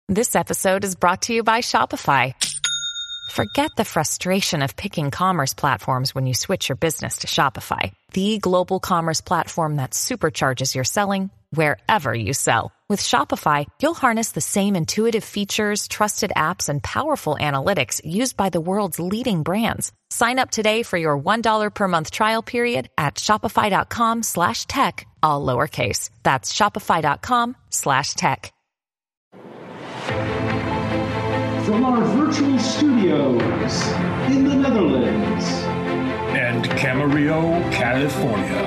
This episode is brought to you by Shopify. Forget the frustration of picking commerce platforms when you switch your business to Shopify, the global commerce platform that supercharges your selling wherever you sell. With Shopify, you'll harness the same intuitive features, trusted apps, and powerful analytics used by the world's leading brands. Sign up today for your $1 per month trial period at shopify.com/tech, all lowercase. That's shopify.com/tech. From our virtual studios in the Netherlands and Camarillo, California,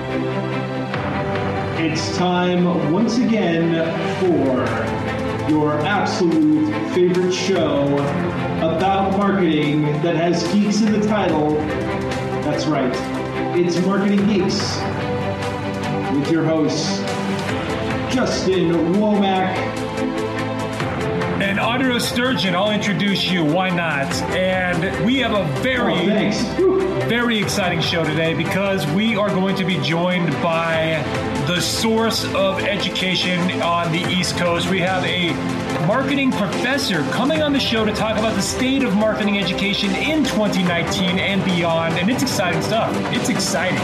it's time once again for your absolute favorite show about marketing that has geeks in the title. That's right, it's Marketing Geeks with your hosts Justin Womack and Audra Sturgeon. I'll introduce you. Why not? And we have a very exciting show today because we are going to be joined by the source of education on the East Coast. We have a marketing professor coming on the show to talk about the state of marketing education in 2019 and beyond. And it's exciting stuff. It's exciting.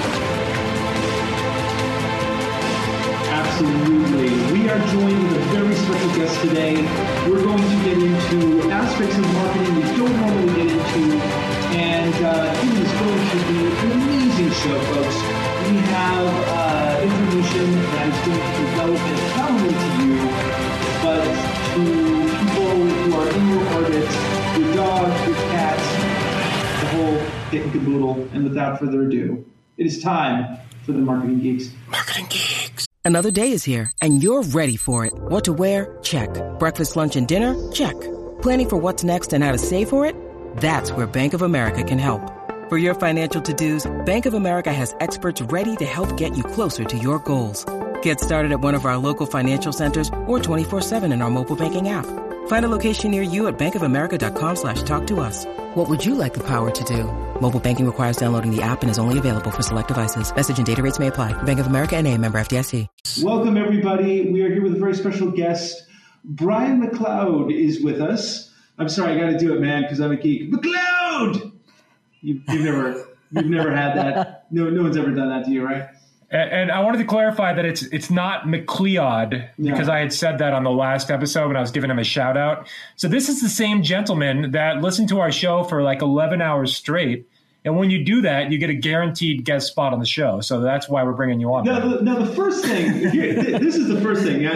Absolutely. We are joined with a very special guest today. We're going to get into aspects of marketing we don't normally get into, and it is going to be an amazing show, folks. We have information that is going to be relevant not only to you, but to people who are in your orbit, your dog, your cat, the whole kit and caboodle. And without further ado, it is time for the Marketing Geeks. Marketing Geeks. Another day is here, and you're ready for it. What to wear? Check. Breakfast, lunch, and dinner? Check. Planning for what's next and how to save for it? That's where Bank of America can help. For your financial to-dos, Bank of America has experts ready to help get you closer to your goals. Get started at one of our local financial centers or 24/7 in our mobile banking app. Find a location near you at bankofamerica.com/talktous. What would you like the power to do? Mobile banking requires downloading the app and is only available for select devices. Message and data rates may apply. Bank of America N.A., member FDIC. Welcome, everybody. We are here with a very special guest. Brian McLeod is with us. I'm sorry, I got to do it, man, because I'm a geek. McLeod! You've never had that. No one's ever done that to you, right? And I wanted to clarify that it's not McLeod, because I had said that on the last episode when I was giving him a shout out. So this is the same gentleman that listened to our show for like 11 hours straight. And when you do that, you get a guaranteed guest spot on the show. So that's why we're bringing you on. Now, the first thing, this is the first thing.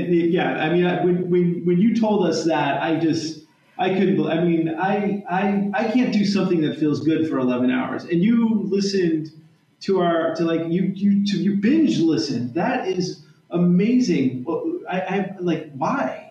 When you told us that, I couldn't. I can't do something that feels good for 11 hours. And you listened you binge listen. That is amazing. I why?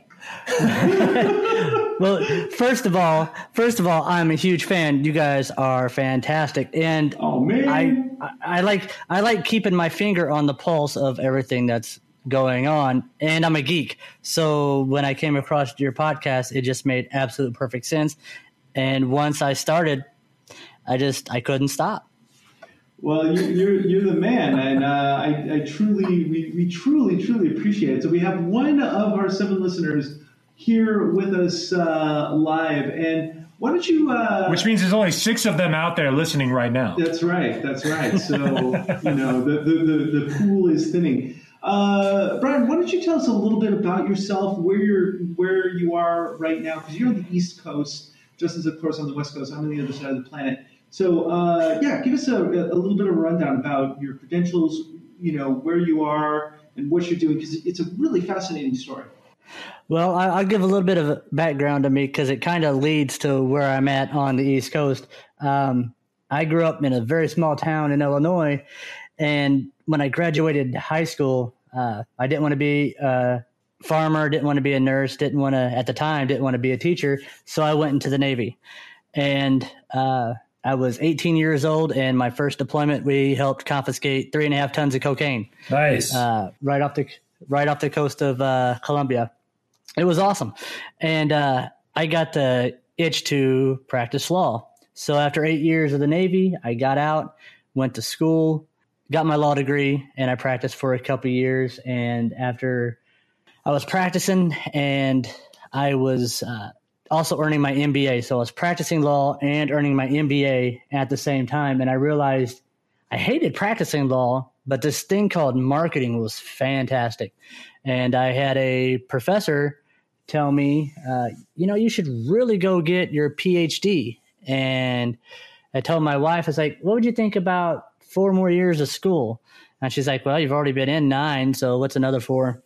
Well, first of all, I'm a huge fan. You guys are fantastic, and oh man, I like keeping my finger on the pulse of everything that's going on, and I'm a geek. So when I came across your podcast, it just made absolute perfect sense. And once I started, I couldn't stop. Well, you're the man, and I truly, we truly appreciate it. So we have one of our 7 listeners here with us live, and why don't you? Which means there's only 6 of them out there listening right now. That's right. So the pool is thinning. Brian, why don't you tell us a little bit about yourself, where you are right now, because you're on the East Coast. Justin's, of course, on the West Coast. I'm on the other side of the planet. So, give us a little bit of a rundown about your credentials, where you are and what you're doing, because it's a really fascinating story. Well, I'll give a little bit of a background to me because it kind of leads to where I'm at on the East Coast. I grew up in a very small town in Illinois, and when I graduated high school, I didn't want to be a farmer, didn't want to be a nurse, didn't want to be a teacher, so I went into the Navy. And I was 18 years old, and my first deployment, we helped confiscate 3.5 tons of cocaine. Nice. Right off the coast of Colombia. It was awesome. And I got the itch to practice law. So after 8 years of the Navy, I got out, went to school, got my law degree, and I practiced for a couple of years. And after I was practicing and I was also earning my MBA. So I was practicing law and earning my MBA at the same time. And I realized I hated practicing law, but this thing called marketing was fantastic. And I had a professor tell me, you should really go get your PhD. And I told my wife, I was like, what would you think about 4 more years of school? And she's like, well, you've already been in 9, so what's another 4?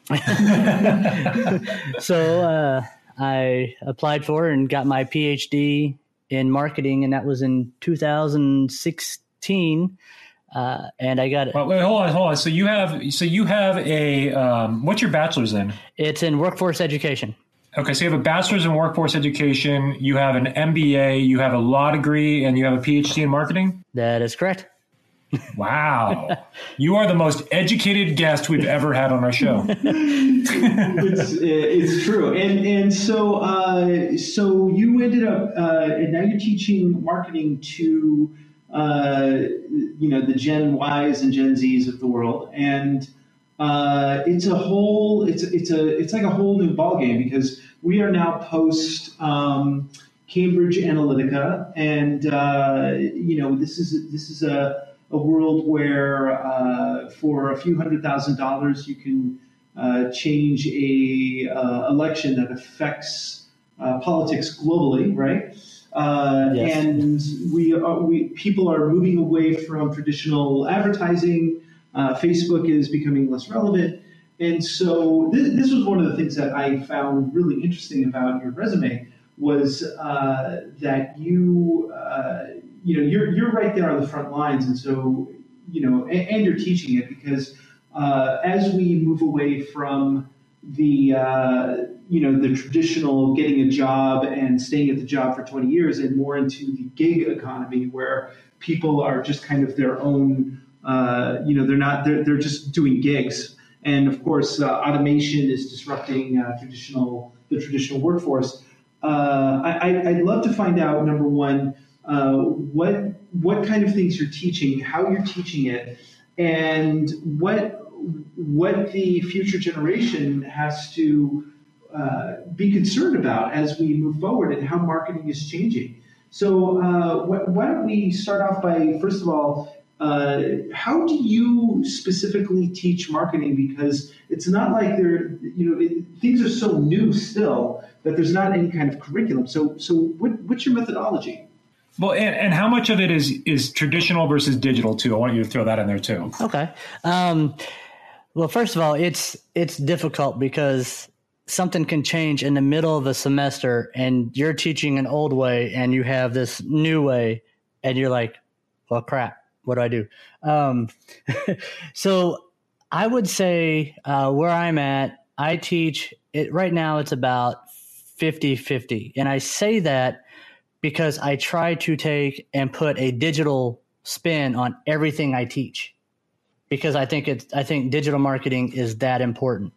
So I applied for it and got my PhD in marketing, and that was in 2016. And I got it. Well, wait, hold on. So you have a what's your bachelor's in? It's in workforce education. Okay, so you have a bachelor's in workforce education, you have an MBA, you have a law degree, and you have a PhD in marketing? That is correct. Wow. You are the most educated guest we've ever had on our show. It's true. And so you ended up, and now you're teaching marketing to, the Gen Ys and Gen Zs of the world. And it's like a whole new ballgame, because we are now post Cambridge Analytica, and this is a world where for a few $100,000 you can change a election that affects politics globally, right? Yes. And people are moving away from traditional advertising. Facebook is becoming less relevant. And so this was one of the things that I found really interesting about your resume, was that you're right there on the front lines. And so, and you're teaching it, because as we move away from the traditional getting a job and staying at the job for 20 years and more into the gig economy, where people are just kind of their own, they're just doing gigs. And of course, automation is disrupting the traditional workforce. I'd love to find out, number one, what kind of things you're teaching, how you're teaching it, and what the future generation has to be concerned about as we move forward, and how marketing is changing. So why don't we start off by, first of all, how do you specifically teach marketing? Because it's not like things are so new still that there's not any kind of curriculum. So what's your methodology? Well, and how much of it is traditional versus digital too? I want you to throw that in there too. Okay. Well, first of all, it's difficult because something can change in the middle of a semester, and you're teaching an old way and you have this new way, and you're like, well, crap, what do I do? So I would say where I'm at, I teach it right now. It's about 50-50. And I say that because I try to take and put a digital spin on everything I teach, because I think digital marketing is that important.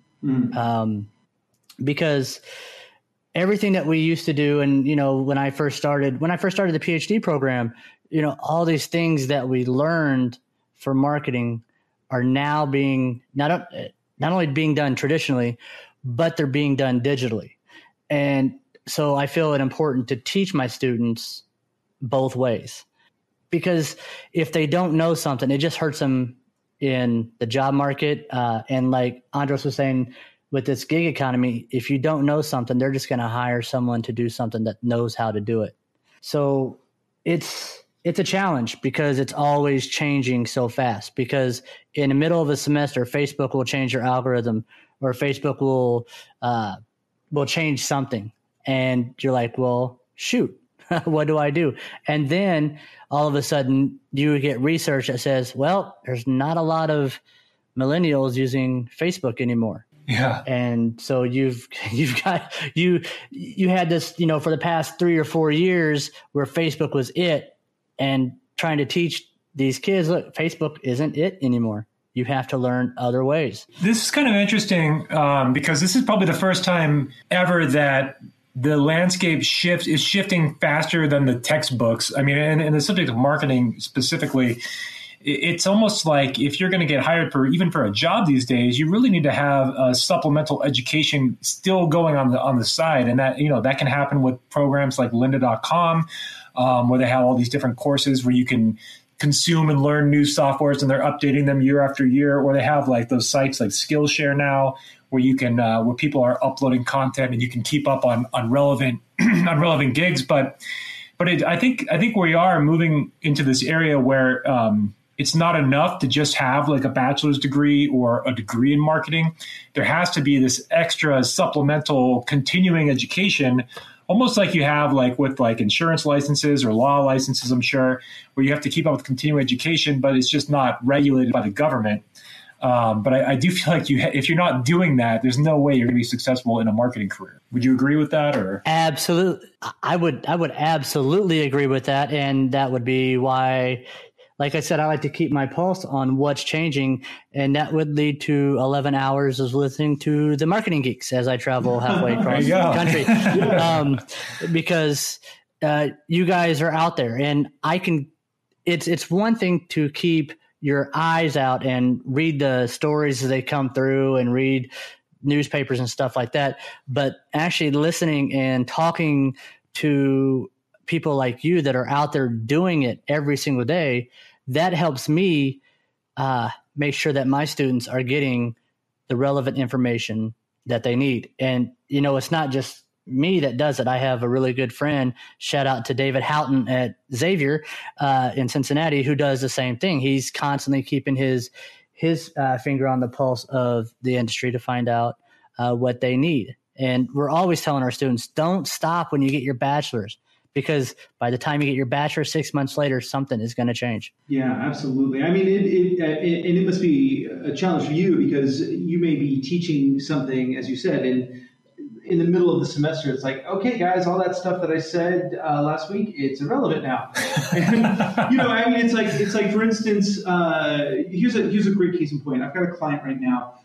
Because everything that we used to do, and when I first started the PhD program, all these things that we learned for marketing are now being not only being done traditionally, but they're being done digitally. And so I feel it important to teach my students both ways, because if they don't know something, it just hurts them in the job market. And like Andros was saying, with this gig economy, if you don't know something, they're just going to hire someone to do something that knows how to do it. So it's a challenge, because it's always changing so fast. Because in the middle of a semester, Facebook will change their algorithm, or Facebook will change something. And you're like, well, shoot, what do I do? And then all of a sudden you get research that says, well, there's not a lot of millennials using Facebook anymore. Yeah. And so you had this, for the past 3 or 4 years where Facebook was it, and trying to teach these kids, look, Facebook isn't it anymore. You have to learn other ways. This is kind of interesting because this is probably the first time ever that the landscape is shifting faster than the textbooks. I mean, and the subject of marketing specifically, it's almost like if you're going to get hired for a job these days, you really need to have a supplemental education still going on the side. And that, that can happen with programs like lynda.com, where they have all these different courses where you can consume and learn new softwares, and they're updating them year after year. Or they have like those sites like Skillshare now, where you can where people are uploading content and you can keep up on relevant on relevant gigs. But I think we are moving into this area where it's not enough to just have like a bachelor's degree or a degree in marketing. There has to be this extra supplemental continuing education, almost like you have like with like insurance licenses or law licenses, I'm sure, where you have to keep up with continuing education, but it's just not regulated by the government. But I do feel like if you're not doing that, there's no way you're going to be successful in a marketing career. Would you agree with that? Or absolutely, I would absolutely agree with that, and that would be why, like I said, I like to keep my pulse on what's changing, and that would lead to 11 hours of listening to the Marketing Geeks as I travel halfway across the country, because you guys are out there, and I can. It's one thing to keep your eyes out and read the stories as they come through and read newspapers and stuff like that, but actually listening and talking to people like you that are out there doing it every single day, that helps me make sure that my students are getting the relevant information that they need. And, it's not just me that does it. I have a really good friend, shout out to David Houghton at Xavier in Cincinnati, who does the same thing. He's constantly keeping his finger on the pulse of the industry to find out what they need. And we're always telling our students, don't stop when you get your bachelor's, because by the time you get your bachelor's 6 months later, something is going to change. Yeah, absolutely. I mean, it must be a challenge for you, because you may be teaching something, as you said, and in the middle of the semester, it's like, okay, guys, all that stuff that I said last week, it's irrelevant now. And, I mean, it's like, for instance, here's a great case in point. I've got a client right now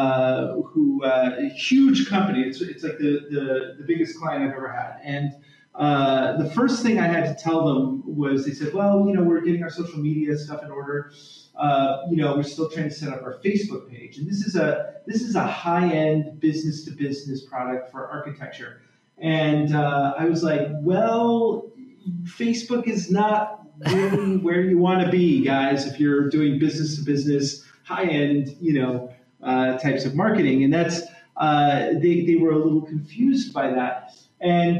who a huge company. It's like the biggest client I've ever had. And the first thing I had to tell them was, they said, well, we're getting our social media stuff in order. We're still trying to set up our Facebook page, and this is a high-end business-to-business product for architecture. And I was like, well, Facebook is not really where you want to be, guys, if you're doing business-to-business, high-end, types of marketing. And that's they were a little confused by that. And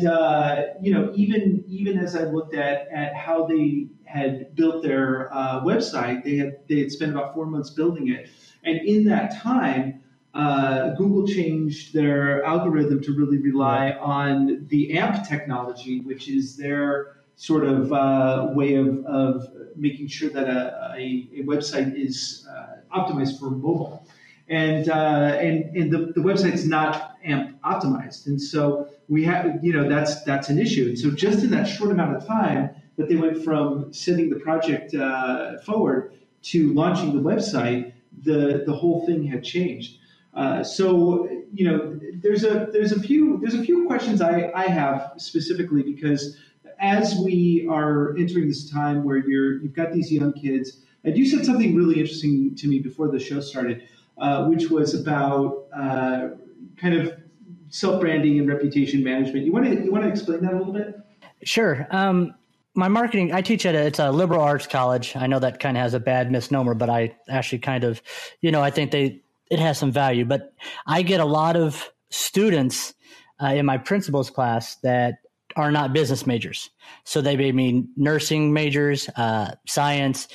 even as I looked at how they had built their website, they had spent about 4 months building it, and in that time, Google changed their algorithm to really rely on the AMP technology, which is their sort of way of making sure that a website is optimized for mobile. And the website's not AMP optimized, and so we have that's an issue. And so just in that short amount of time that they went from sending the project forward to launching the website, the whole thing had changed. So there's a few questions I have specifically, because as we are entering this time where you've got these young kids, and you said something really interesting to me before the show started. Which was about kind of self-branding and reputation management. You want to explain that a little bit? Sure. My marketing, I teach it's a liberal arts college. I know that kind of has a bad misnomer, but I actually kind of, I think it has some value. But I get a lot of students in my principal's class that are not business majors. So they may be nursing majors, science.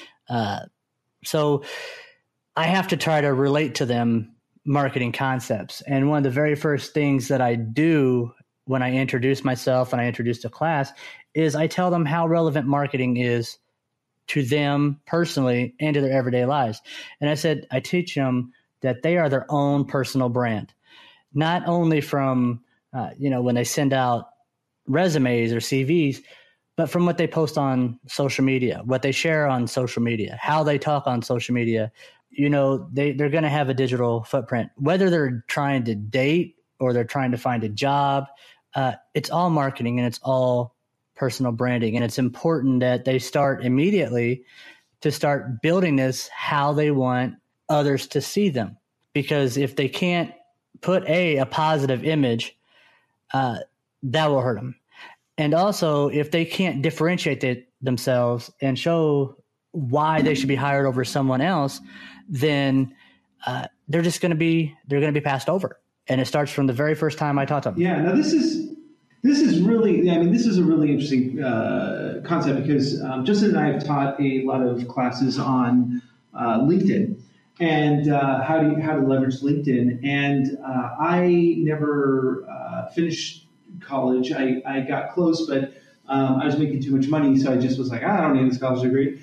So I have to try to relate to them marketing concepts. And one of the very first things that I do when I introduce myself and I introduce the class is I tell them how relevant marketing is to them personally and to their everyday lives. And I said, I teach them that they are their own personal brand, not only from, when they send out resumes or CVs, but from what they post on social media, what they share on social media, how they talk on social media. They're going to have a digital footprint, whether they're trying to date or they're trying to find a job. It's all marketing and it's all personal branding. And it's important that they start immediately to start building this how they want others to see them. Because if they can't put a positive image, that will hurt them. And also, if they can't differentiate themselves and show why they should be hired over someone else, then they're going to be passed over. And it starts from the very first time I taught them. Yeah. Now this is really, this is a really interesting concept because Justin and I have taught a lot of classes on LinkedIn and how to leverage LinkedIn. And I never finished college. I got close, but I was making too much money, so I just was like, I don't need this college degree.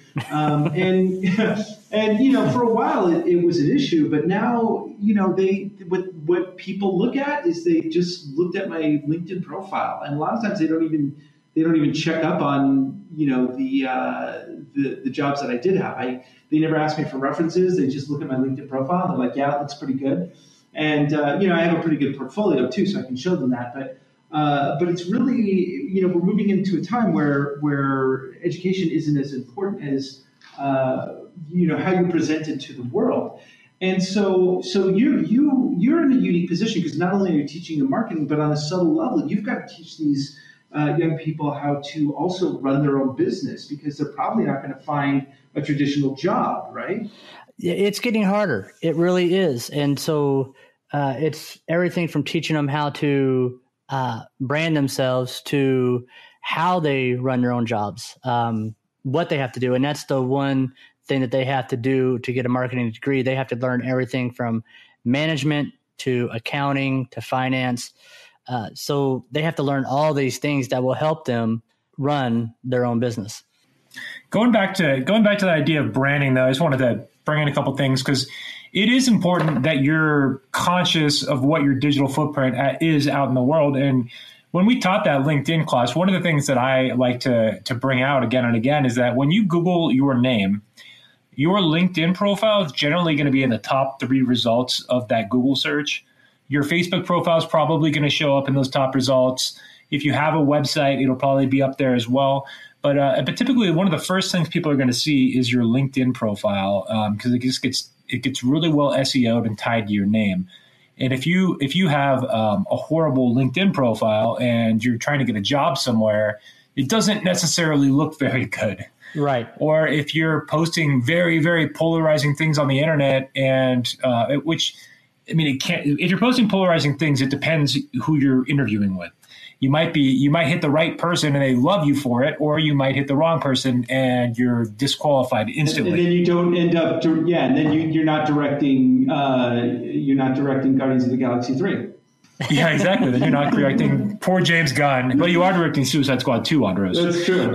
And for a while it was an issue, but now what people look at is they just looked at my LinkedIn profile, and a lot of times they don't even check up on the jobs that I did have. They never asked me for references. They just look at my LinkedIn profile and they're like, yeah, it looks pretty good. And I have a pretty good portfolio too, so I can show them that. But it's really, we're moving into a time where education isn't as important as, how you present it to the world. And so you're in a unique position because not only are you teaching them marketing, but on a subtle level, you've got to teach these young people how to also run their own business because they're probably not going to find a traditional job, right? It's getting harder. It really is. And so it's everything from teaching them how to brand themselves to how they run their own jobs, what they have to do. And that's the one thing that they have to do to get a marketing degree. They have to learn everything from management to accounting to finance. So they have to learn all these things that will help them run their own business. Going back to the idea of branding, though, I just wanted to bring in a couple things because it is important that you're conscious of what your digital footprint is out in the world. And when we taught that LinkedIn class, one of the things that I like to bring out again and again is that when you Google your name, your LinkedIn profile is generally going to be in the top 3 results of that Google search. Your Facebook profile is probably going to show up in those top results. If you have a website, it'll probably be up there as well. But typically, one of the first things people are going to see is your LinkedIn profile because it gets really well SEO'd and tied to your name. And if you have a horrible LinkedIn profile and you're trying to get a job somewhere, it doesn't necessarily look very good. Right. Or if you're posting very, very polarizing things on the internet, and if you're posting polarizing things, it depends who you're interviewing with. You might hit the right person and they love you for it, or you might hit the wrong person and you're disqualified instantly. And then you don't end up, and then you're not directing Guardians of the Galaxy 3. Yeah, exactly. Then you're not directing poor James Gunn, but you are directing Suicide Squad 2, Andros. That's true.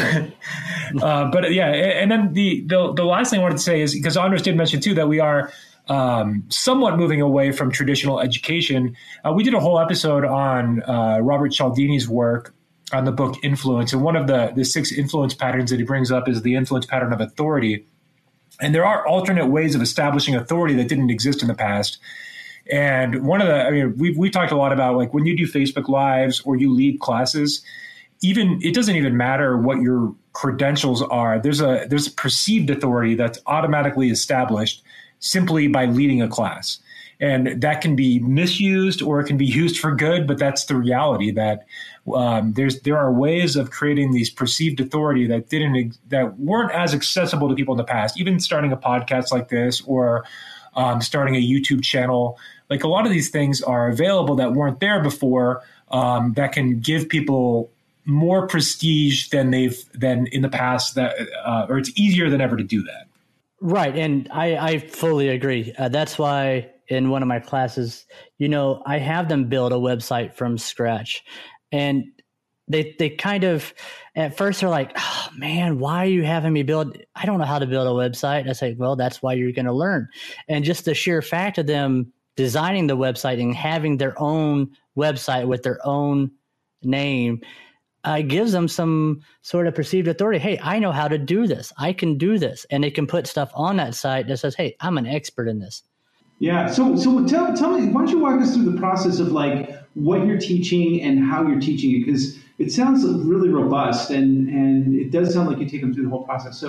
But yeah, and then the last thing I wanted to say is, because Andros did mention too that we are somewhat moving away from traditional education. We did a whole episode on Robert Cialdini's work on the book Influence. And one of the 6 influence patterns that he brings up is the influence pattern of authority. And there are alternate ways of establishing authority that didn't exist in the past. And we talked a lot about, like, when you do Facebook Lives or you lead classes, it doesn't even matter what your credentials are. There's a perceived authority that's automatically established simply by leading a class. And that can be misused or it can be used for good, but that's the reality that there are ways of creating these perceived authority that weren't as accessible to people in the past. Even starting a podcast like this or starting a YouTube channel, like, a lot of these things are available that weren't there before, that can give people more prestige than in the past, or it's easier than ever to do that. Right. And I fully agree. That's why in one of my classes, I have them build a website from scratch. And they kind of, at first they're like, oh man, why are you having me build? I don't know how to build a website. I say, well, that's why you're going to learn. And just the sheer fact of them designing the website and having their own website with their own name gives them some sort of perceived authority. Hey, I know how to do this. I can do this. And they can put stuff on that site that says, hey, I'm an expert in this. Yeah. So tell me, why don't you walk us through the process of, like, what you're teaching and how you're teaching it? Because it sounds really robust and it does sound like you take them through the whole process. So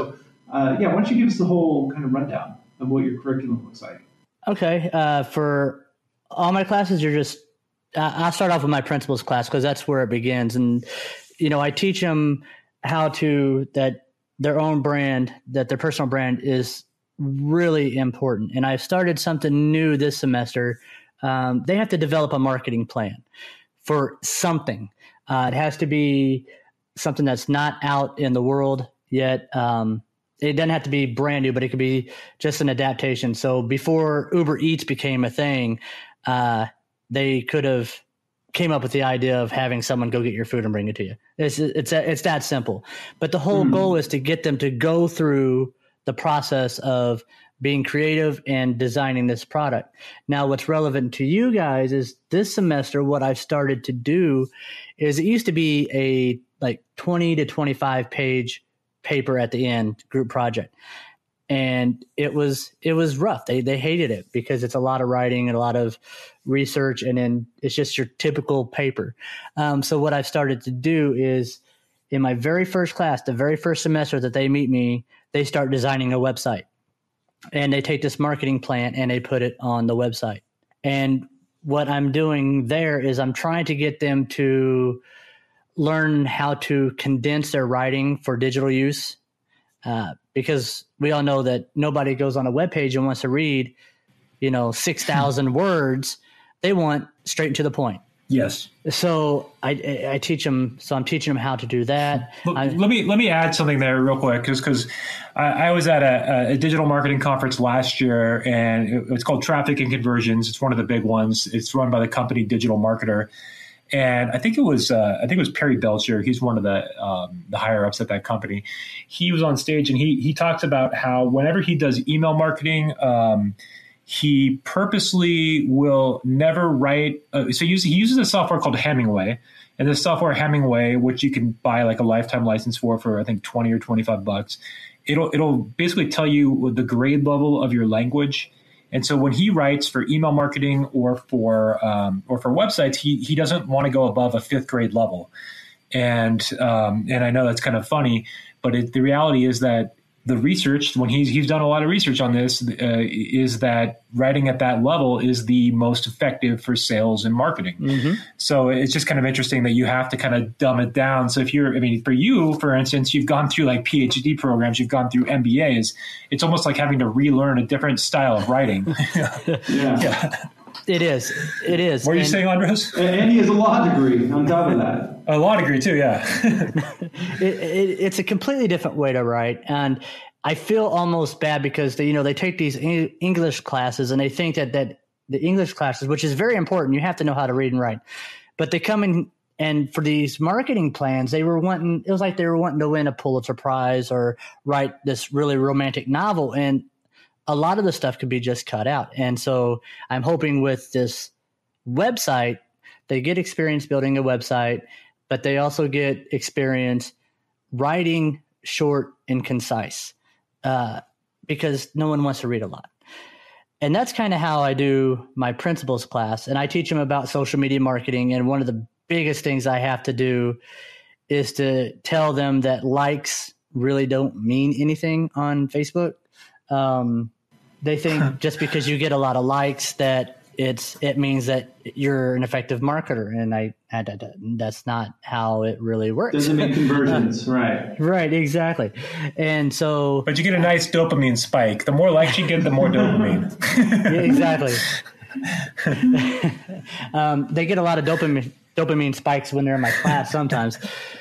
why don't you give us the whole kind of rundown of what your curriculum looks like? Okay. For all my classes, I'll start off with my principles class because that's where it begins. And, I teach them that their own brand, that their personal brand is really important. And I've started something new this semester. They have to develop a marketing plan for something. It has to be something that's not out in the world yet. It doesn't have to be brand new, but it could be just an adaptation. So before Uber Eats became a thing, they could have came up with the idea of having someone go get your food and bring it to you. It's that simple. But the whole goal is to get them to go through the process of being creative and designing this product. Now, what's relevant to you guys is this semester, what I've started to do is it used to be a 20 to 25 page paper at the end, group project. And it was rough. They hated it because it's a lot of writing and a lot of research, and then it's just your typical paper. So what I've started to do is in my very first class, the very first semester that they meet me, they start designing a website. And they take this marketing plan and they put it on the website. And what I'm doing there is I'm trying to get them to learn how to condense their writing for digital use. Because we all know that nobody goes on a web page and wants to read, 6,000 words. They want straight and to the point. Yes. So I teach them. So I'm teaching them how to do that. Let me add something there real quick, because I was at a digital marketing conference last year, and it's called Traffic and Conversions. It's one of the big ones. It's run by the company Digital Marketer, and I think it was Perry Belcher. He's one of the higher ups at that company. He was on stage and he talks about how whenever he does email marketing, he purposely will never write. So he uses a software called Hemingway, and this software Hemingway, which you can buy like a lifetime license for I think $20 or $25. It'll basically tell you the grade level of your language. And so when he writes for email marketing or for websites, he doesn't want to go above a 5th grade level. And I know that's kind of funny, but the reality is that the research, when he's done a lot of research on this, is that writing at that level is the most effective for sales and marketing. Mm-hmm. So it's just kind of interesting that you have to kind of dumb it down. So for you, for instance, you've gone through like PhD programs, you've gone through MBAs. It's almost like having to relearn a different style of writing. Yeah. It is. What are you saying, Andres? And he has a law degree on top of that. A law degree too, yeah. It's a completely different way to write, and I feel almost bad because they take these English classes and they think that the English classes, which is very important, you have to know how to read and write, but they come in and for these marketing plans, it was like they were wanting to win a Pulitzer Prize or write this really romantic novel, and a lot of the stuff could be just cut out. And so I'm hoping with this website, they get experience building a website, but they also get experience writing short and concise because no one wants to read a lot. And that's kind of how I do my principles class. And I teach them about social media marketing. And one of the biggest things I have to do is to tell them that likes really don't mean anything on Facebook. They think just because you get a lot of likes that it means that you're an effective marketer, and that's not how it really works. Doesn't make conversions, right? Right, exactly. And so, but you get a nice dopamine spike. The more likes you get, the more dopamine. Yeah, exactly. They get a lot of dopamine spikes when they're in my class sometimes.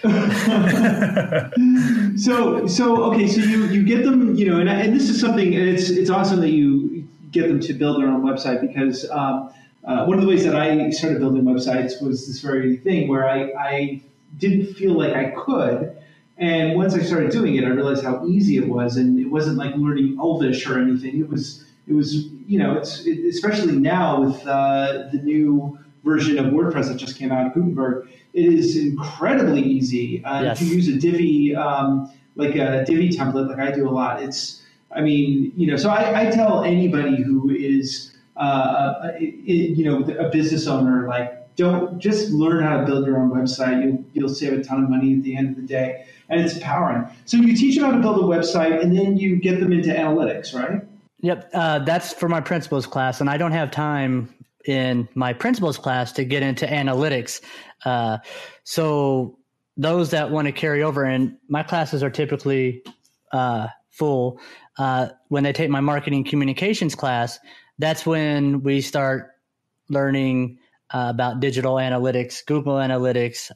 So you get them, and this is something, and it's awesome that you get them to build their own website, because one of the ways that I started building websites was this very thing where I didn't feel like I could. And once I started doing it, I realized how easy it was, and it wasn't like learning Elvish or anything. It was especially now with the new version of WordPress that just came out, Gutenberg, it is incredibly easy. Yes. If you use a Divi, like a Divi template, like I do a lot, so I tell anybody who is, a business owner, like, don't just learn how to build your own website. You'll save a ton of money at the end of the day, and it's empowering. So you teach them how to build a website, and then you get them into analytics, right? Yep, that's for my principles class, and I don't have time in my principles class to get into analytics. So those that want to carry over, and my classes are typically full. When they take my marketing communications class, that's when we start learning about digital analytics, Google Analytics.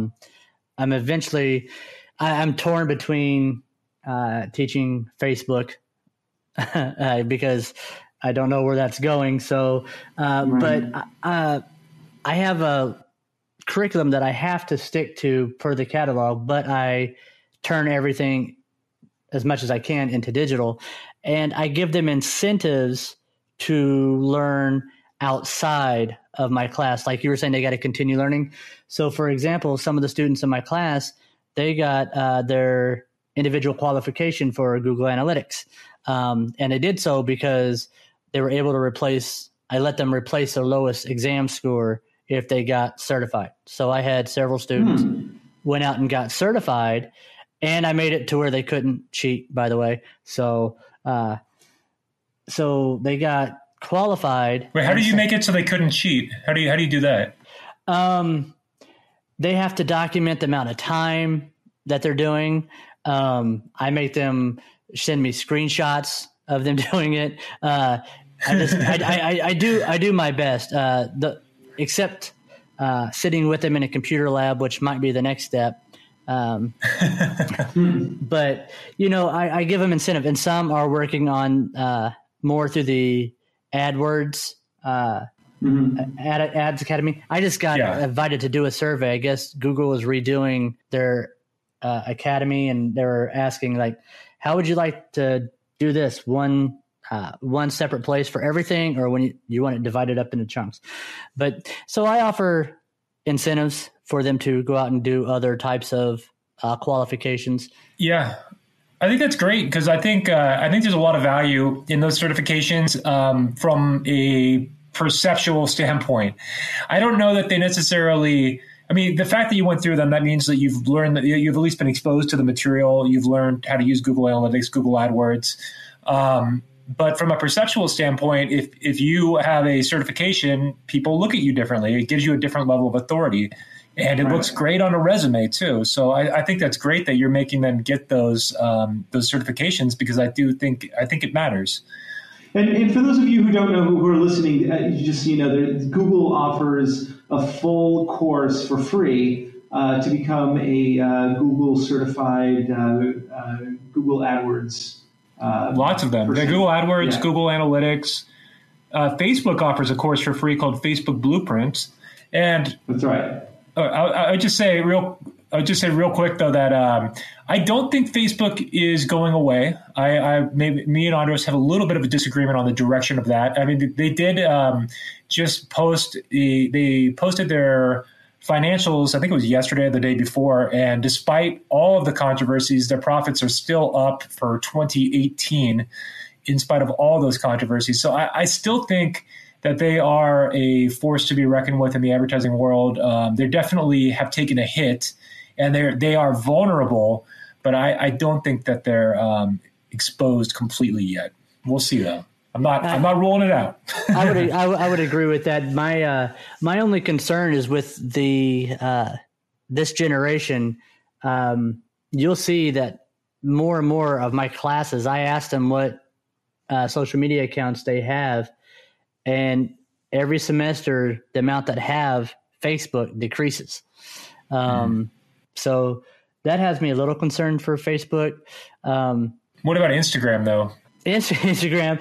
I'm torn between teaching Facebook because I don't know where that's going. So, but I have a curriculum that I have to stick to per the catalog, but I turn everything as much as I can into digital, and I give them incentives to learn outside of my class. Like you were saying, they got to continue learning. So for example, some of the students in my class, they got their individual qualification for Google Analytics. And they did so because they were able to I let them replace their lowest exam score if they got certified. So I had several students went out and got certified, and I made it to where they couldn't cheat, by the way. So they got qualified. Wait, how do you make it so they couldn't cheat? How do you do that? They have to document the amount of time that they're doing. I make them send me screenshots of them doing it. I do my best. Except sitting with them in a computer lab, which might be the next step. But I give them incentive, and some are working on more through the AdWords, Ads Academy. I just got invited to do a survey. I guess Google was redoing their academy, and they were asking, like, how would you like to do this? One separate place for everything, or when you want it divided up into chunks. But so I offer incentives for them to go out and do other types of qualifications. Yeah. I think that's great, because I think there's a lot of value in those certifications from a perceptual standpoint. I don't know that they necessarily. I mean, the fact that you went through them, that means that you've learned, that you've at least been exposed to the material. You've learned how to use Google Analytics, Google AdWords. But from a perceptual standpoint, if you have a certification, people look at you differently. It gives you a different level of authority. And it looks great on a resume too. So I think that's great that you're making them get those certifications, because I think it matters. And for those of you who don't know, who are listening, just so you know, Google offers a full course for free to become a Google certified Google AdWords. Lots of them. Google AdWords, Google Analytics. Facebook offers a course for free called Facebook Blueprints. And that's right. I would just say real quick though that I don't think Facebook is going away. Maybe me and Andros have a little bit of a disagreement on the direction of that. I mean, they did just post. They posted their financials, I think it was yesterday or the day before, and despite all of the controversies, their profits are still up for 2018 in spite of all those controversies. So I still think that they are a force to be reckoned with in the advertising world. They definitely have taken a hit, and they are vulnerable, but I don't think that they're exposed completely yet. We'll see though. I'm not ruling it out. I would agree with that. My only concern is with this generation. You'll see that more and more of my classes, I asked them what social media accounts they have, and every semester the amount that have Facebook decreases. So that has me a little concerned for Facebook. What about Instagram though? Instagram,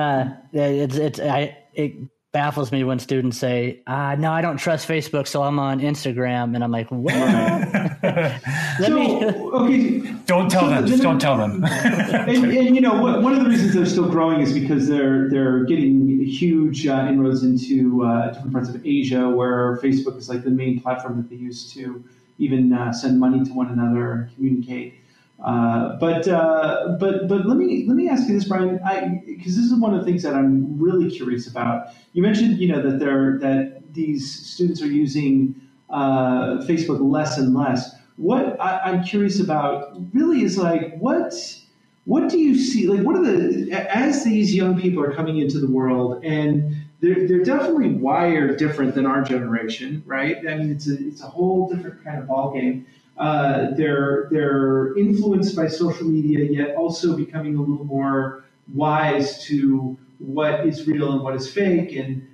it baffles me when students say, "No, I don't trust Facebook, so I'm on Instagram," and I'm like, "What?" Don't tell them. Just don't tell them. and one of the reasons they're still growing is because they're getting huge inroads into different parts of Asia, where Facebook is like the main platform that they use to even send money to one another and communicate. But let me ask you this, Brian, because this is one of the things that I'm really curious about. You mentioned, that these students are using Facebook less and less. What I'm curious about really is like, what do you see? Like, what are as these young people are coming into the world, and they're definitely wired different than our generation, right? I mean, it's a whole different kind of ballgame. They're influenced by social media, yet also becoming a little more wise to what is real and what is fake. And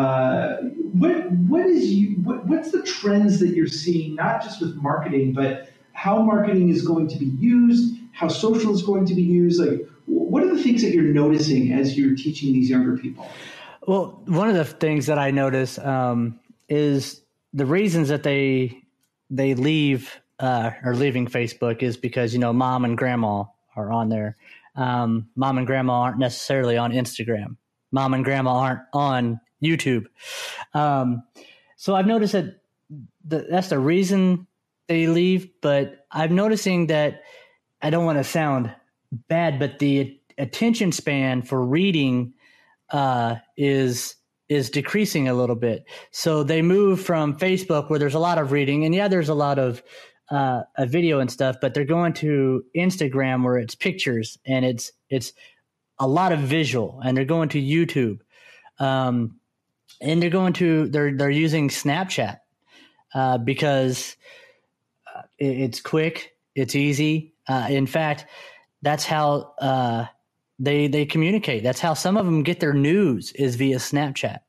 what's the trends that you're seeing, not just with marketing, but how marketing is going to be used, how social is going to be used? Like, what are the things that you're noticing as you're teaching these younger people? Well, one of the things that I notice is the reasons that they leave are leaving Facebook is because, mom and grandma are on there. Mom and grandma aren't necessarily on Instagram. Mom and grandma aren't on YouTube. So I've noticed that that's the reason they leave, but I'm noticing that, I don't want to sound bad, but the attention span for reading is decreasing a little bit. So they move from Facebook, where there's a lot of reading, and there's a lot of a video and stuff, but they're going to Instagram, where it's pictures and it's a lot of visual, and they're going to YouTube, and they're using Snapchat because it's quick, it's easy. In fact, that's how they communicate. That's how some of them get their news, is via Snapchat.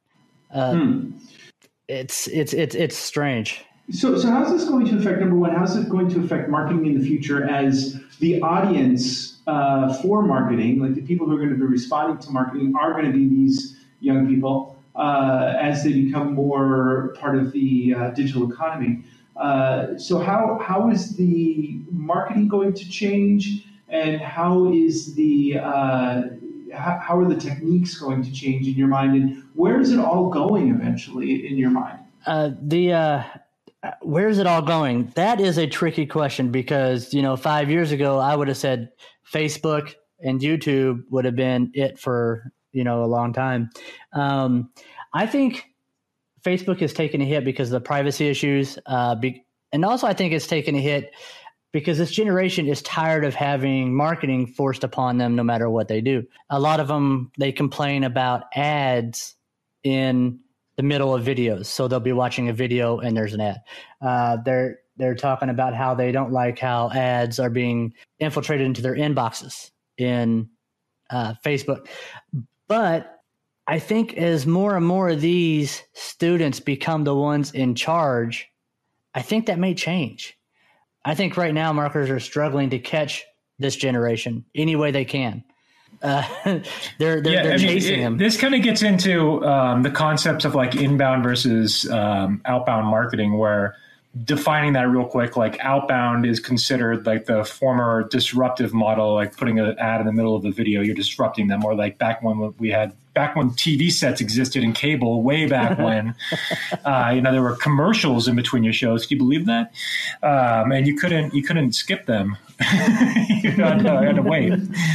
It's strange. So how's this going to affect, number one, how's it going to affect marketing in the future, as the audience for marketing, like the people who are going to be responding to marketing, are going to be these young people as they become more part of the digital economy? So how is the marketing going to change, and how is how are the techniques going to change in your mind, and where is it all going eventually in your mind? Where's it all going? That is a tricky question, because 5 years ago I would have said Facebook and YouTube would have been it for a long time. I think Facebook has taken a hit because of the privacy issues, and also I think it's taken a hit because this generation is tired of having marketing forced upon them no matter what they do. A lot of them, they complain about ads in the middle of videos. So they'll be watching a video and there's an ad. They're talking about how they don't like how ads are being infiltrated into their inboxes in Facebook. But I think as more and more of these students become the ones in charge, I think that may change. I think right now marketers are struggling to catch this generation any way they can. They're chasing them. This kind of gets into the concepts of like inbound versus outbound marketing, where defining that real quick, like outbound is considered like the former disruptive model, like putting an ad in the middle of the video, you're disrupting them. Or like back when TV sets existed in cable, way back when, there were commercials in between your shows. Can you believe that? And you couldn't skip them. You had to wait.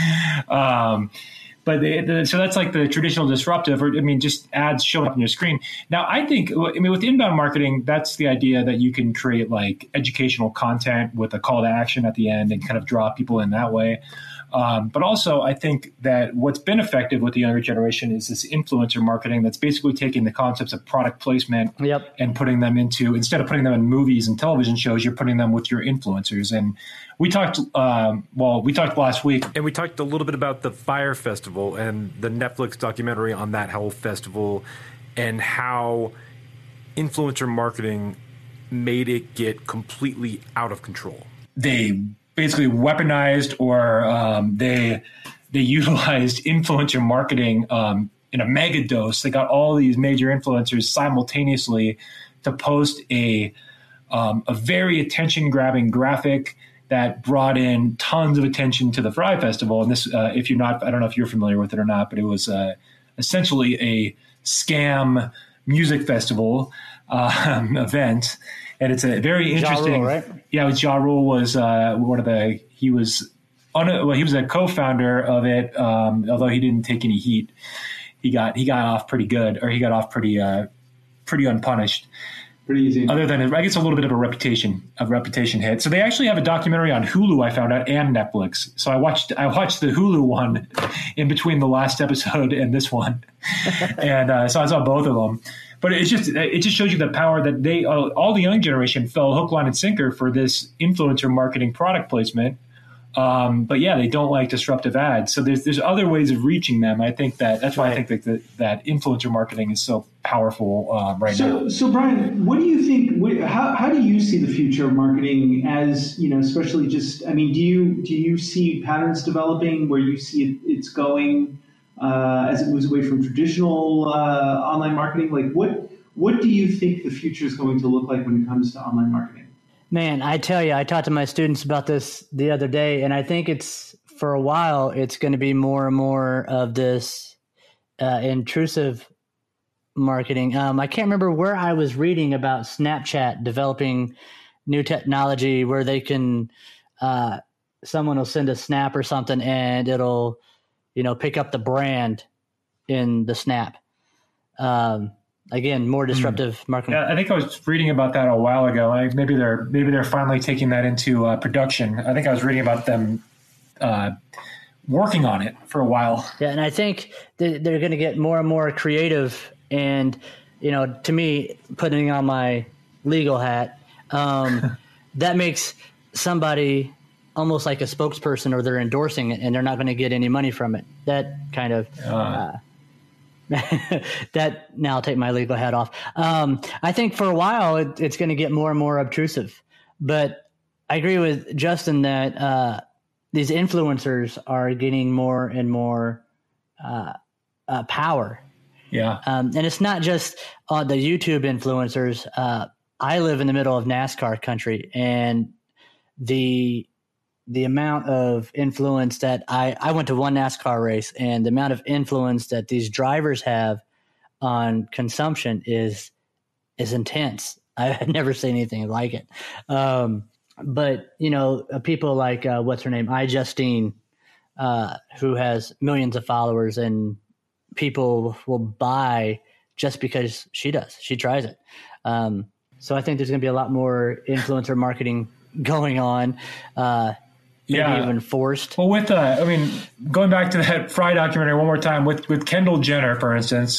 So that's like the traditional disruptive, just ads showing up on your screen. Now, I think, with inbound marketing, that's the idea that you can create like educational content with a call to action at the end and kind of draw people in that way. But also, I think that what's been effective with the younger generation is this influencer marketing that's basically taking the concepts of product placement and putting them into, instead of putting them in movies and television shows, you're putting them with your influencers. And we talked last week. And we talked a little bit about the Fyre Festival and the Netflix documentary on that whole festival and how influencer marketing made it get completely out of control. They basically weaponized or they utilized influencer marketing in a mega dose. They got all these major influencers simultaneously to post a very attention-grabbing graphic that brought in tons of attention to the Fyre Festival. And this, I don't know if you're familiar with it or not, but it was essentially a scam music festival event. And it's a very interesting. Ja Rule, right? Yeah, Ja Rule was he was a co-founder of it. Although he didn't take any heat, he got off pretty good, or he got off pretty pretty unpunished. Pretty easy. Other than, I guess, a little bit of a reputation hit. So they actually have a documentary on Hulu, I found out, and Netflix. So I watched the Hulu one in between the last episode and this one, and so I saw both of them. But it just shows you the power that all the young generation fell hook, line, and sinker for this influencer marketing product placement. But yeah, they don't like disruptive ads. So there's other ways of reaching them. I think that's why I think that influencer marketing is so powerful right now. So Brian, what do you think? How do you see the future of marketing? As especially do you see patterns developing where you see it's going as it moves away from traditional online marketing? Like what do you think the future is going to look like when it comes to online marketing? Man, I tell you, I talked to my students about this the other day, and I think for a while, it's going to be more and more of this intrusive marketing. I can't remember where I was reading about Snapchat developing new technology where they can, someone will send a snap or something and it'll, pick up the brand in the snap. Again, more disruptive marketing. Yeah, I think I was reading about that a while ago. Maybe they're finally taking that into production. I think I was reading about them working on it for a while. Yeah, and I think they're going to get more and more creative. And to me, putting on my legal hat, that makes somebody almost like a spokesperson, or they're endorsing it, and they're not going to get any money from it. That kind of. Now I'll take my legal hat off. I think for a while it's going to get more and more obtrusive, but I agree with Justin that these influencers are getting more and more power. Yeah. And it's not just on the YouTube influencers. I live in the middle of NASCAR country, and the amount of influence that I went to one NASCAR race, and the amount of influence that these drivers have on consumption is intense. I had never seen anything like it. But people like, what's her name? iJustine, who has millions of followers, and people will buy just because she does. She tries it. So I think there's going to be a lot more influencer marketing going on. Maybe even forced. Well, with going back to that Fry documentary one more time, with Kendall Jenner, for instance,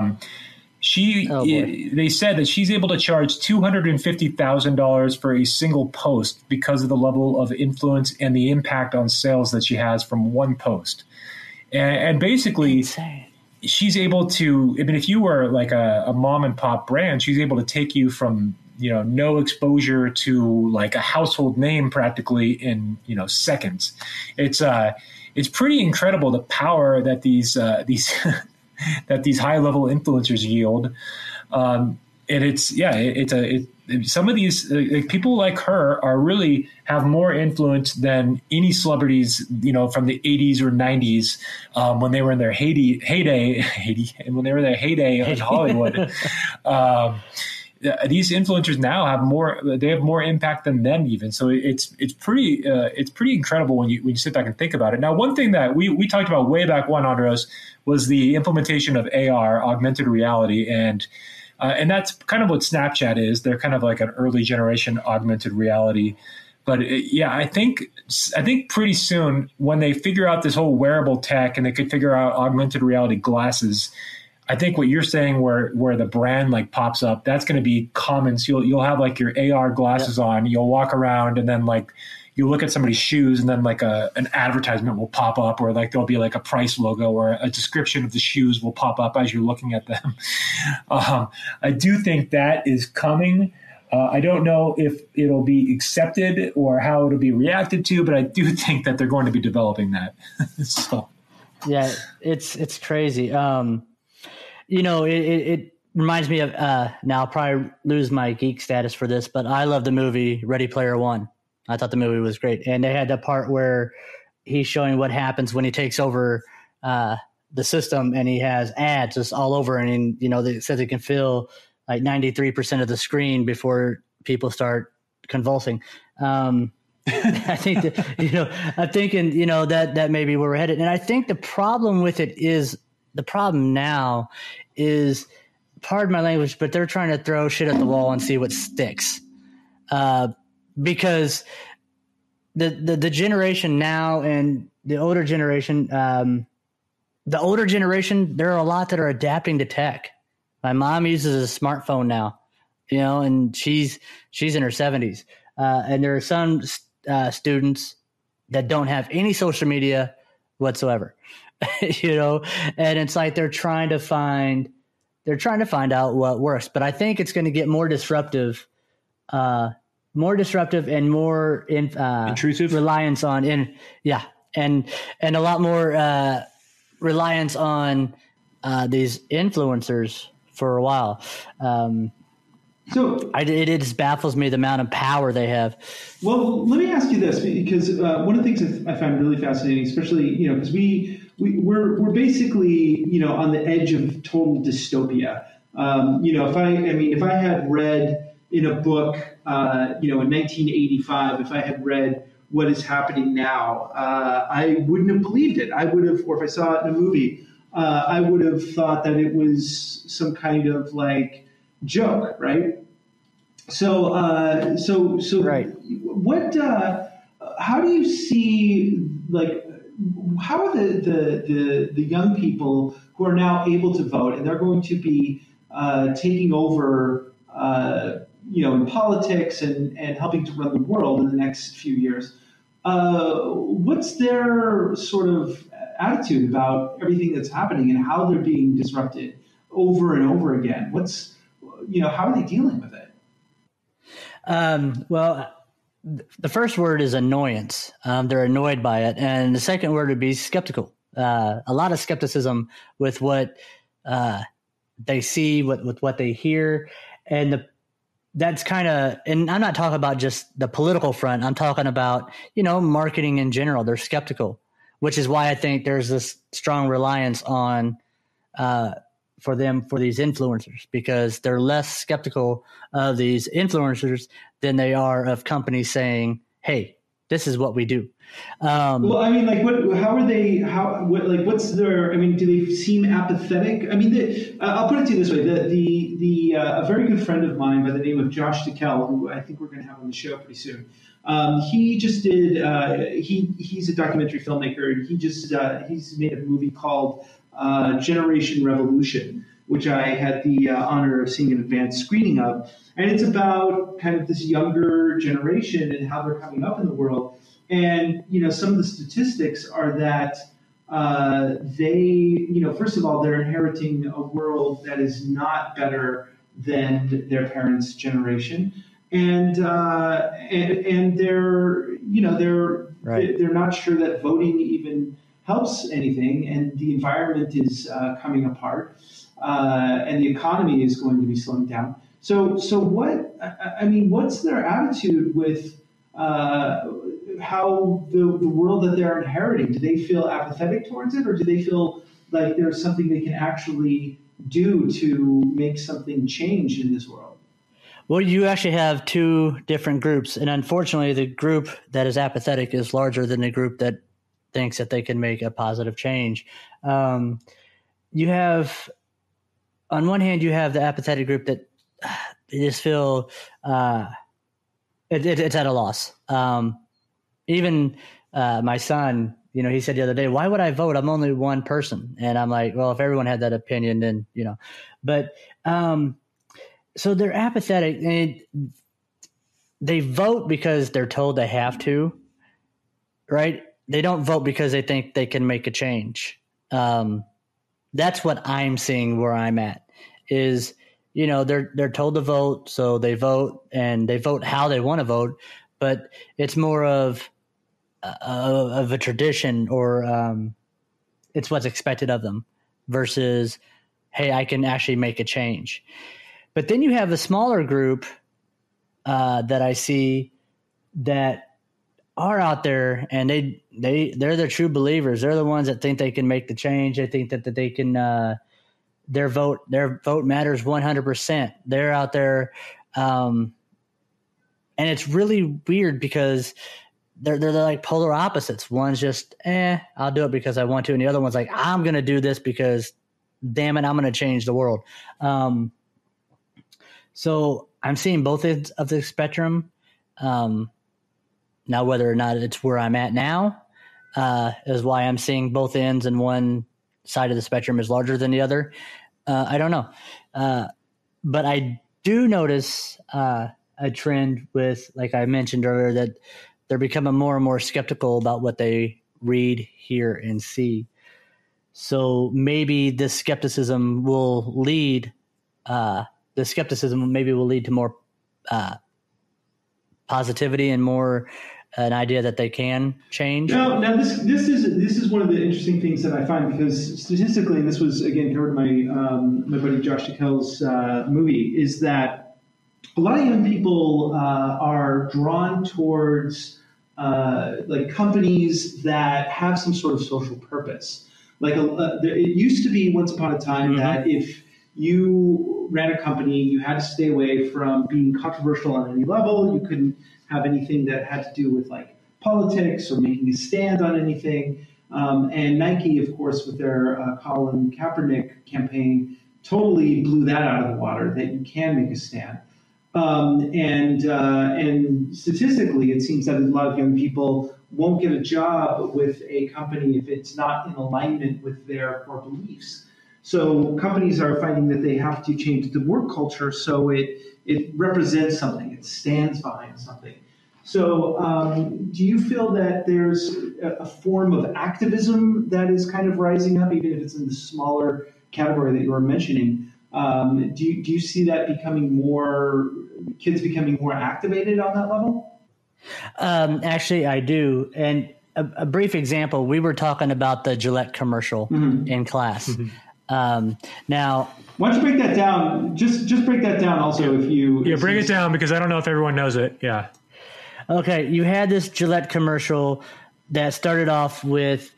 they said that she's able to charge $250,000 for a single post because of the level of influence and the impact on sales that she has from one post. And basically, insane. She's able to. If you were like a mom and pop brand, she's able to take you from no exposure to like a household name practically in, seconds. It's pretty incredible the power that these that these high level influencers yield. And some of these people like her are really have more influence than any celebrities, from the 80s or 90s, when they were in their heyday in Hollywood. These influencers now have more impact than them even. So it's pretty incredible when you sit back and think about it. Now, one thing that we talked about way back when, Andros, was the implementation of AR, augmented reality, and that's kind of what Snapchat is. They're kind of like an early generation augmented reality. But I think pretty soon when they figure out this whole wearable tech and they could figure out augmented reality glasses, I think what you're saying where the brand like pops up, that's going to be common. So you'll have like your AR glasses on, you'll walk around, and then like you look at somebody's shoes, and then like an advertisement will pop up, or like there'll be like a price logo or a description of the shoes will pop up as you're looking at them. I do think that is coming. I don't know if it'll be accepted or how it'll be reacted to, but I do think that they're going to be developing that. So yeah, it's crazy. It reminds me of now I'll probably lose my geek status for this, but I love the movie Ready Player One. I thought the movie was great. And they had the part where he's showing what happens when he takes over the system, and he has ads just all over. And, they said they can fill like 93% of the screen before people start convulsing. I think that, I'm thinking, that may be where we're headed. And I think the problem with it is, the problem now is pardon my language, but they're trying to throw shit at the wall and see what sticks. Because the generation now and the older generation, there are a lot that are adapting to tech. My mom uses a smartphone now, and she's in her 70s. And there are some students that don't have any social media whatsoever, and it's like they're trying to find out what works. But I think it's going to get more disruptive and more intrusive reliance on and a lot more reliance on these influencers for a while. So it just baffles me the amount of power they have. Well, let me ask you this, because one of the things I find really fascinating, especially because we're basically on the edge of total dystopia. If I had read in a book, in 1985, if I had read what is happening now, I wouldn't have believed it. I would have, or if I saw it in a movie, I would have thought that it was some kind of like joke, right? So right. What? How do you see, like, how are the young people who are now able to vote, and they're going to be taking over, in politics and helping to run the world in the next few years? What's their sort of attitude about everything that's happening and how they're being disrupted over and over again? How are they dealing with it? Well, the first word is annoyance. They're annoyed by it. And the second word would be skeptical. A lot of skepticism with what they see, with what they hear. And that's kind of, and I'm not talking about just the political front. I'm talking about, marketing in general. They're skeptical, which is why I think there's this strong reliance on for these influencers, because they're less skeptical of these influencers than they are of companies saying, hey, this is what we do. Well, I mean, like, how are they, what's their, do they seem apathetic? I'll put it to you this way. A very good friend of mine by the name of Josh Tickell, who I think we're going to have on the show pretty soon. He just did, he's a documentary filmmaker, and he's made a movie called Generation Revolution, which I had the honor of seeing an advanced screening of. And it's about kind of this younger generation and how they're coming up in the world. And, some of the statistics are that they, first of all, they're inheriting a world that is not better than their parents' generation. And they're, right. they're not sure that voting even helps anything, and the environment is coming apart, and the economy is going to be slowing down. So what? What's their attitude with how the world that they're inheriting? Do they feel apathetic towards it, or do they feel like there's something they can actually do to make something change in this world? Well, you actually have two different groups, and unfortunately, the group that is apathetic is larger than the group that thinks that they can make a positive change. You have, on one hand, you have the apathetic group that just feel it's at a loss. Even my son, he said the other day, why would I vote? I'm only one person. And I'm like, well, if everyone had that opinion, then, but so they're apathetic, and they vote because they're told they have to, right? They don't vote because they think they can make a change. That's what I'm seeing where I'm at is, they're told to vote, so they vote, and they vote how they want to vote, but it's more of a tradition, or it's what's expected of them versus, hey, I can actually make a change. But then you have a smaller group that I see that are out there, and they're the true believers. They're the ones that think they can make the change. They think that they can their vote matters 100%. They're out there, and it's really weird because they're like polar opposites. One's just I'll do it because I want to, and the other one's like, I'm going to do this because damn it, I'm going to change the world. So I'm seeing both ends of the spectrum. Now, whether or not it's where I'm at now is why I'm seeing both ends, and one side of the spectrum is larger than the other. I don't know. But I do notice a trend with, like I mentioned earlier, that they're becoming more and more skeptical about what they read, hear, and see. So maybe this skepticism will lead to more positivity and more an idea that they can change. Now this is one of the interesting things that I find, because statistically, and this was again covered in my buddy Josh Tickell's movie, is that a lot of young people are drawn towards like companies that have some sort of social purpose. Like it used to be once upon a time that if you ran a company, you had to stay away from being controversial on any level. You couldn't have anything that had to do with like politics or making a stand on anything. And Nike, of course, with their Colin Kaepernick campaign, totally blew that out of the water, that you can make a stand. And statistically, it seems that a lot of young people won't get a job with a company if it's not in alignment with their core beliefs. So companies are finding that they have to change the work culture so it represents something, it stands behind something. So do you feel that there's a form of activism that is kind of rising up, even if it's in the smaller category that you were mentioning? Do you see that kids becoming more activated on that level? Actually, I do. And a brief example, we were talking about the Gillette commercial in class. Now, why don't you break that down? Just break that down also, if you... Yeah, break it down, because I don't know if everyone knows it. Yeah. Okay, you had this Gillette commercial that started off with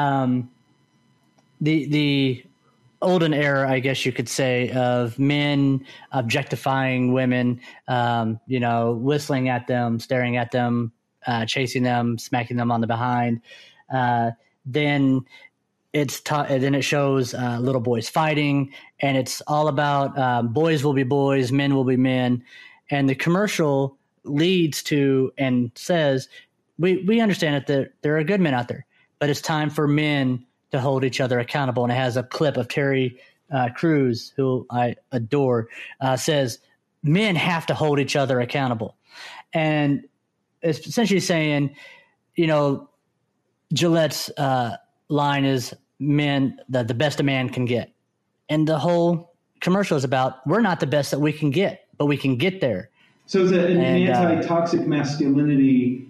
the olden era, I guess you could say, of men objectifying women, whistling at them, staring at them, chasing them, smacking them on the behind. Then it shows little boys fighting, and it's all about boys will be boys, men will be men. And the commercial leads to and says, we understand that there are good men out there, but it's time for men to hold each other accountable. And it has a clip of Terry Crews, who I adore, says men have to hold each other accountable. And it's essentially saying, Gillette's line is men, the best a man can get. And the whole commercial is about, we're not the best that we can get, but we can get there. So it's an anti-toxic masculinity.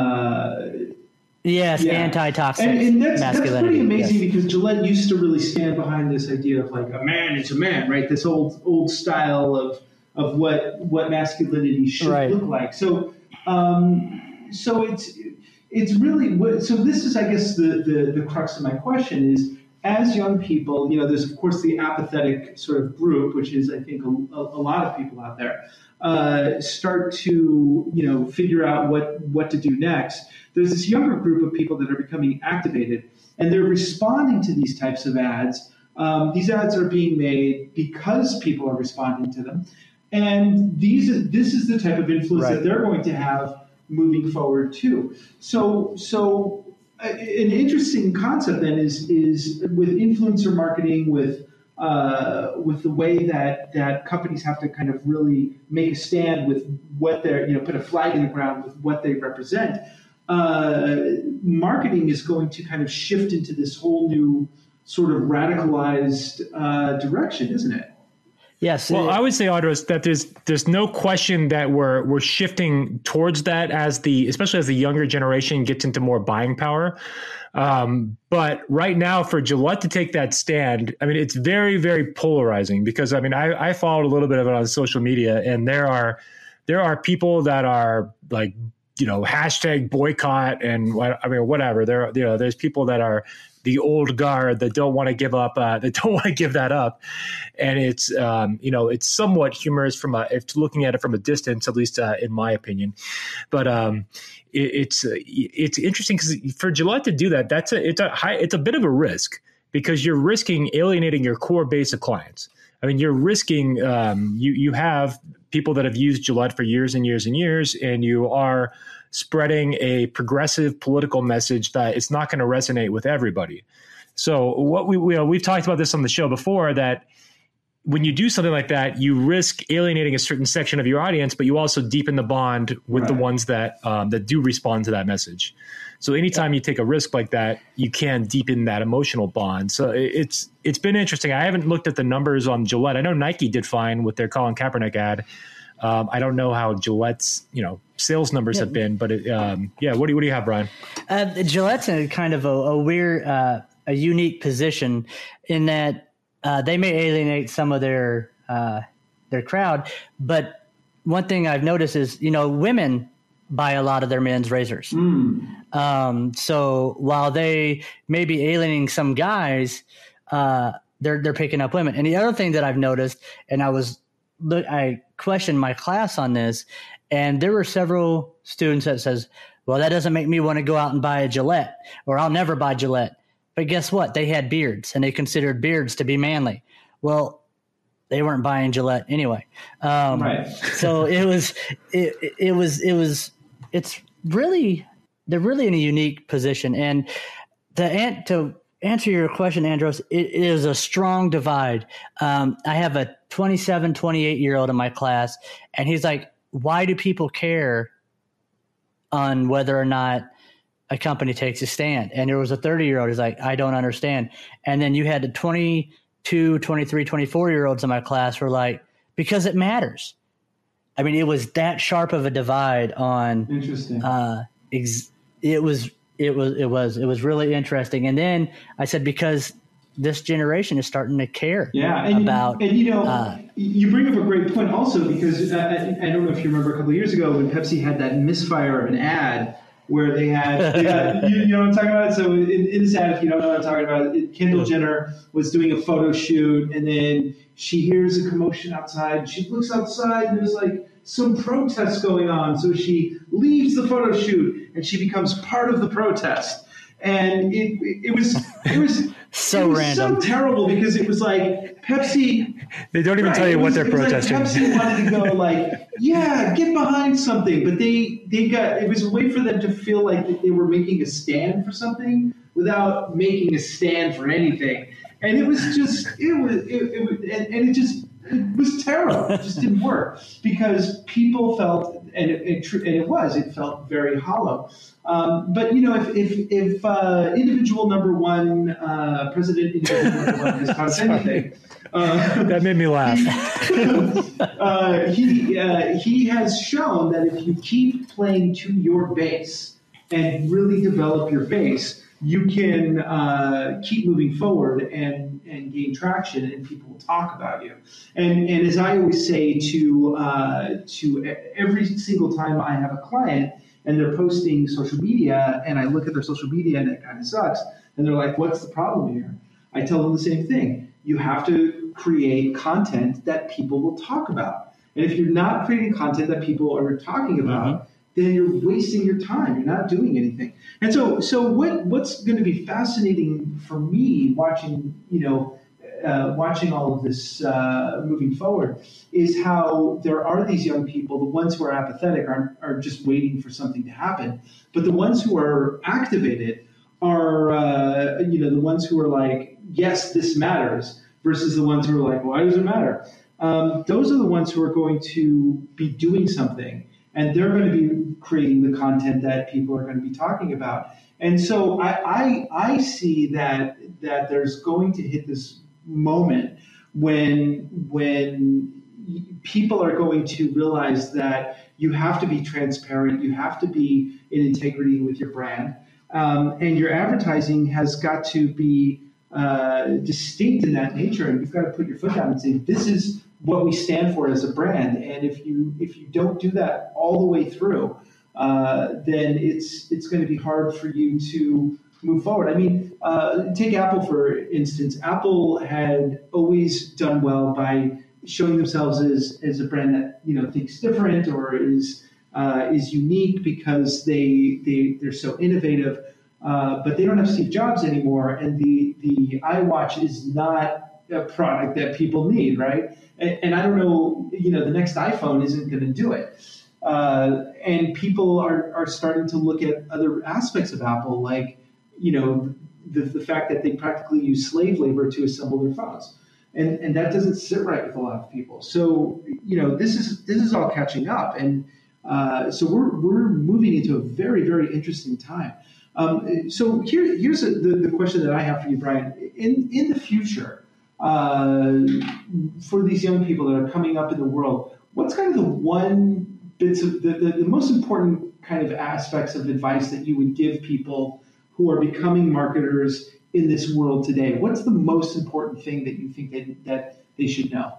Yes, yeah. Anti-toxic and that's masculinity. That's pretty amazing, because Gillette used to really stand behind this idea of like, a man is a man, right? This old style of what masculinity should look like. So it's really, so this is, I guess, the crux of my question is, as young people, there's of course the apathetic sort of group, which is, I think, a lot of people out there, start to, figure out what to do next. There's this younger group of people that are becoming activated, and they're responding to these types of ads. These ads are being made because people are responding to them. And this is the type of influence that they're going to have moving forward too. So an interesting concept then is with influencer marketing, with the way that companies have to kind of really make a stand with what they're, put a flag in the ground with what they represent. Marketing is going to kind of shift into this whole new sort of radicalized direction, isn't it? Yes. Well, I would say, Andres, that there's no question that we're shifting towards that especially as the younger generation gets into more buying power. But right now, for Gillette to take that stand, I mean, it's very, very polarizing, because I followed a little bit of it on social media, and there are people that are like, hashtag boycott and whatever. There's people that are the old guard that don't want to give up, that don't want to give that up. And it's, it's somewhat humorous if looking at it from a distance, at least in my opinion. But it's interesting, because for Gillette to do that, it's a bit of a risk, because you're risking alienating your core base of clients. I mean, you're risking, you have people that have used Gillette for years and years and years, and you are spreading a progressive political message that it's not going to resonate with everybody. So what we've talked about this on the show before, that when you do something like that, you risk alienating a certain section of your audience, but you also deepen the bond with the ones that do respond to that message. So anytime you take a risk like that, you can deepen that emotional bond. So it's been interesting. I haven't looked at the numbers on Gillette. I know Nike did fine with their Colin Kaepernick ad. I don't know how Gillette's sales numbers have been, but what do you have, Brian? Gillette's in kind of a weird, a unique position in that they may alienate some of their crowd, but one thing I've noticed is women buy a lot of their men's razors. So while they may be alienating some guys, they're picking up women. And the other thing that I've noticed, and I questioned my class on this, and there were several students that says, well, that doesn't make me want to go out and buy a Gillette, or I'll never buy Gillette. But guess what? They had beards, and they considered beards to be manly. Well, they weren't buying Gillette anyway. So they're really in a unique position. And to answer your question, Andros, it is a strong divide. I have a 27, 28-year-old in my class, and he's like, why do people care on whether or not a company takes a stand? And there was a 30-year-old who's like, I don't understand. And then you had the 22, 23, 24-year-olds in my class who were like, because it matters. I mean, it was that sharp of a divide on. Interesting. It was really interesting. And then I said, because this generation is starting to care about. You bring up a great point also, because I don't know if you remember a couple of years ago when Pepsi had that misfire of an ad where they had, you know what I'm talking about? So in this ad, if you don't know what I'm talking about, Kendall Jenner was doing a photo shoot, and then she hears a commotion outside. She looks outside, and there's like some protests going on. So she leaves the photo shoot, and she becomes part of the protest. And it was so random, so terrible, because it was like Pepsi. They don't even tell you what they're protesting. Like Pepsi wanted to go like, get behind something, but it was a way for them to feel like they were making a stand for something without making a stand for anything. And it was just it was terrible. It just didn't work, because people felt, and it felt very hollow. But if individual number one, President individual number one has taught us anything, that made me laugh. He has shown that if you keep playing to your base and really develop your base, you can keep moving forward and gain traction, and people will talk about you. And as I always say to every single time I have a client and they're posting social media, and I look at their social media and it kind of sucks, and they're like, what's the problem here? I tell them the same thing. You have to create content that people will talk about. And if you're not creating content that people are talking about, then you're wasting your time. You're not doing anything. And so what's going to be fascinating for me watching all of this moving forward is how there are these young people. The ones who are apathetic are just waiting for something to happen, but the ones who are activated are the ones who are like, yes, this matters, versus the ones who are like, why does it matter? Those are the ones who are going to be doing something, and they're going to be creating the content that people are going to be talking about. And so I see that there's going to hit this moment when people are going to realize that you have to be transparent, you have to be in integrity with your brand, and your advertising has got to be distinct in that nature, and you've got to put your foot down and say, this is what we stand for as a brand. And if you don't do that all the way through, then it's going to be hard for you to move forward. I mean, take Apple, for instance. Apple had always done well by showing themselves as a brand that thinks different or is unique because they're so innovative. but they don't have Steve Jobs anymore, and the iWatch is not a product that people need, right? And I don't know, the next iPhone isn't going to do it. And people are starting to look at other aspects of Apple, like, the fact that they practically use slave labor to assemble their phones. And that doesn't sit right with a lot of people. So, this is all catching up. And so we're moving into a very, very interesting time. So here's the question that I have for you, Brian. In the future, for these young people that are coming up in the world, what's kind of the one bits of the most important kind of aspects of advice that you would give people who are becoming marketers in this world today? What's the most important thing that you think that they should know?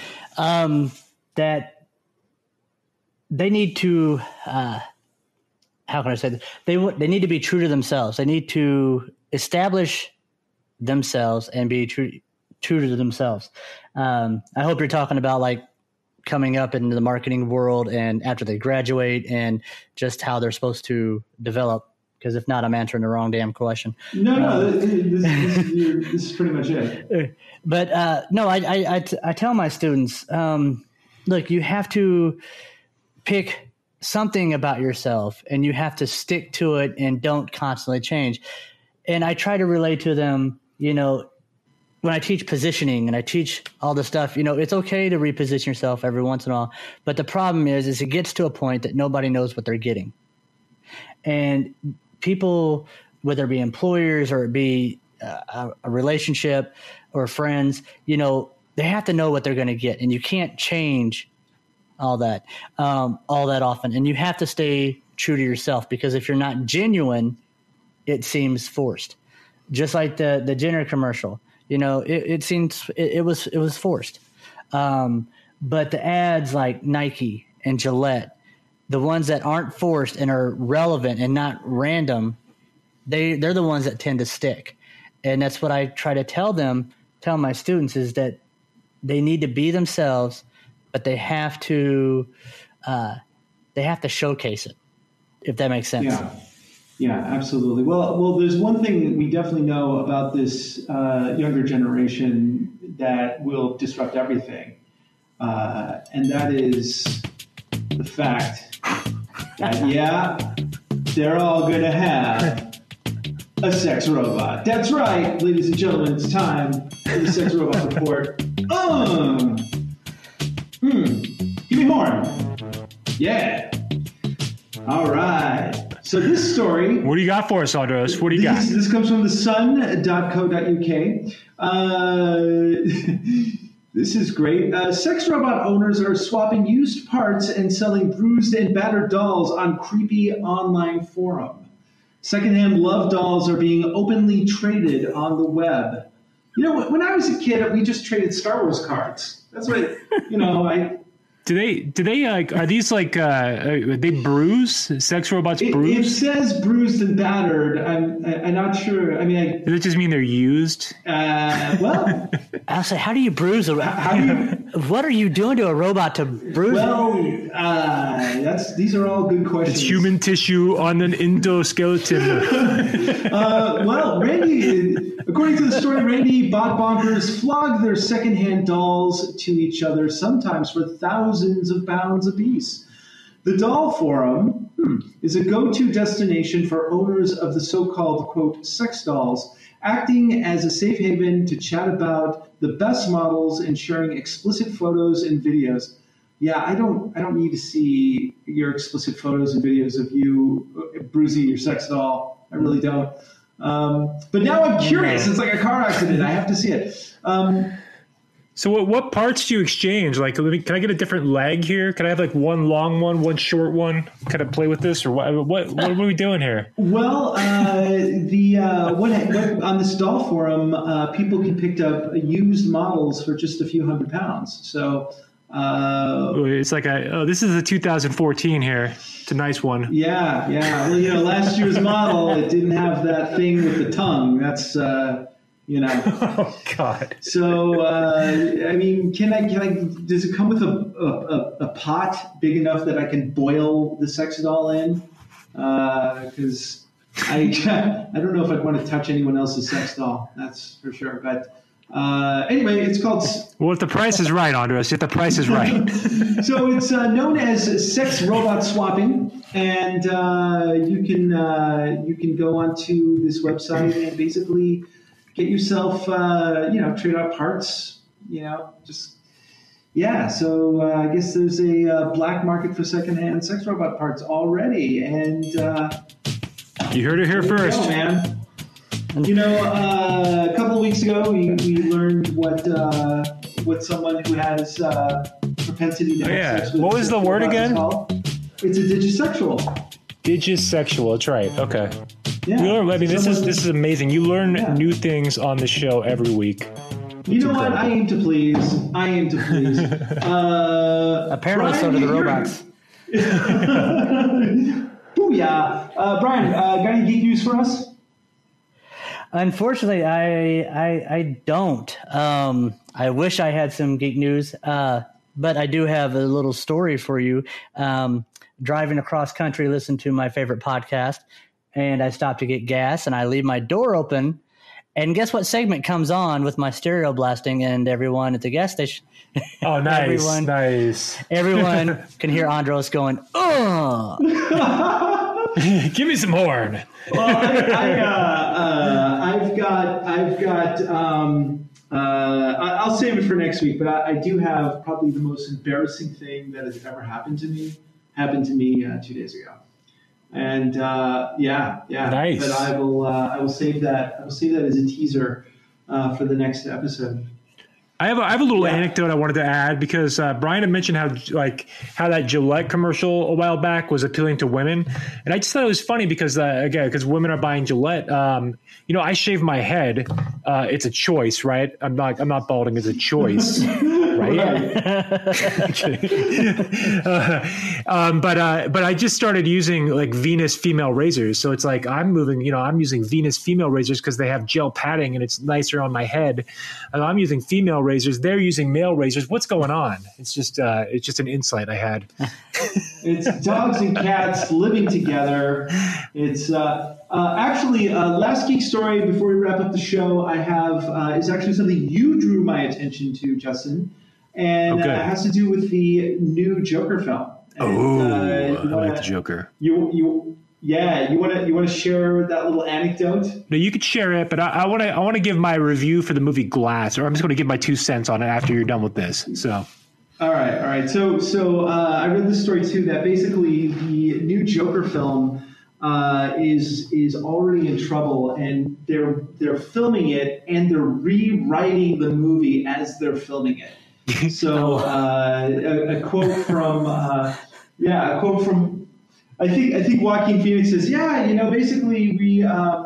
That they need to, how can I say this? They need to be true to themselves. They need to establish themselves and be true to themselves. I hope you're talking about like coming up into the marketing world and after they graduate and just how they're supposed to develop. Because if not, I'm answering the wrong damn question. No, this is pretty much it. But no, I tell my students, look, you have to pick something about yourself and you have to stick to it and don't constantly change. And I try to relate to them, when I teach positioning and I teach all this stuff, it's okay to reposition yourself every once in a while. But the problem is it gets to a point that nobody knows what they're getting. And people, whether it be employers or it be a relationship or friends, they have to know what they're going to get. And you can't change all that often. And you have to stay true to yourself, because if you're not genuine, it seems forced. Just like the Jenner commercial. It seems it was forced. But the ads like Nike and Gillette, the ones that aren't forced and are relevant and not random, they're the ones that tend to stick. And that's what I try to tell my students, is that they need to be themselves, but they have to showcase it, if that makes sense. Yeah, absolutely. Well, there's one thing that we definitely know about this younger generation that will disrupt everything, and that is the fact that, they're all going to have a sex robot. That's right, ladies and gentlemen, it's time for the Sex Robot Report. Give me more. Yeah. All right. So this story... What do you got for us, Andros? What do you got? This comes from thesun.co.uk. This is great. Sex robot owners are swapping used parts and selling bruised and battered dolls on creepy online forum. Secondhand love dolls are being openly traded on the web. When I was a kid, we just traded Star Wars cards. That's what, Do they are these like they bruise? Sex robots bruise? It says bruised and battered. I'm not sure. I mean, does it just mean they're used? Well, I'll say, how do you bruise a robot? What are you doing to a robot to bruise? Well, these are all good questions. It's human tissue on an endoskeleton. Well, Randy, according to the story, Randy bot bonkers flog their secondhand dolls to each other, sometimes for thousands of pounds apiece. The doll forum is a go-to destination for owners of the so-called, quote, sex dolls, acting as a safe haven to chat about the best models and sharing explicit photos and videos. Yeah, I don't need to see your explicit photos and videos of you bruising your sex doll. I really don't. But now I'm curious. It's like a car accident. I have to see it. So what parts do you exchange? Like, can I get a different leg here? Can I have like one long one short one? Kind of play with this, or what are we doing here? Well, what on this doll forum, people can pick up used models for just a few £100s. So it's like this is a 2014 here. It's a nice one. Yeah. Well, last year's model, it didn't have that thing with the tongue. That's Oh God. So I mean, can I? Does it come with a pot big enough that I can boil the sex doll in? Because I don't know if I'd want to touch anyone else's sex doll. That's for sure. But anyway, it's called. Well, if the price is right, Andros, if the price is right. So it's known as sex robot swapping, and you can go onto this website and basically get yourself trade out parts. So I guess there's a black market for secondhand sex robot parts already, and you heard it here first, go, man. A couple of weeks ago, we learned what someone who has propensity to have sex with. What was the word again? It's a digisexual. Digisexual. That's right. Okay. Yeah. This is amazing. You learn new things on the show every week. You know what? I aim to please. Apparently, so do the robots. Booyah. Brian, got any geek news for us? Unfortunately, I don't. I wish I had some geek news, but I do have a little story for you. Driving across country, listen to my favorite podcast, and I stop to get gas, and I leave my door open. And guess what segment comes on with my stereo blasting and everyone at the gas station? Oh, nice. Nice. Everyone can hear Andros going, "Oh, give me some horn." Well, I'll save it for next week, but I do have probably the most embarrassing thing that has ever happened to me 2 days ago. And nice. But I will save that. I will save that as a teaser for the next episode. I have a little anecdote I wanted to add because Brian had mentioned how that Gillette commercial a while back was appealing to women, and I just thought it was funny because because women are buying Gillette. I shave my head. It's a choice, right? I'm not balding. It's a choice, right? But I just started using like Venus female razors, so it's like I'm using Venus female razors because they have gel padding and it's nicer on my head. And I'm using female razors. They're using male razors. What's going on? It's just an insight I had. It's dogs and cats living together. It's actually last geek story before we wrap up the show. I have is actually something you drew my attention to, Justin, and it has to do with the new Joker film. And, I like the Joker. You want to share that little anecdote? No, you could share it, but I want to give my review for the movie Glass, or I'm just going to give my 2 cents on it after you're done with this. So. All right. So I read this story too that basically the new Joker film is already in trouble, and they're filming it and they're rewriting the movie as they're filming it. So a quote from I think Joaquin Phoenix says, basically we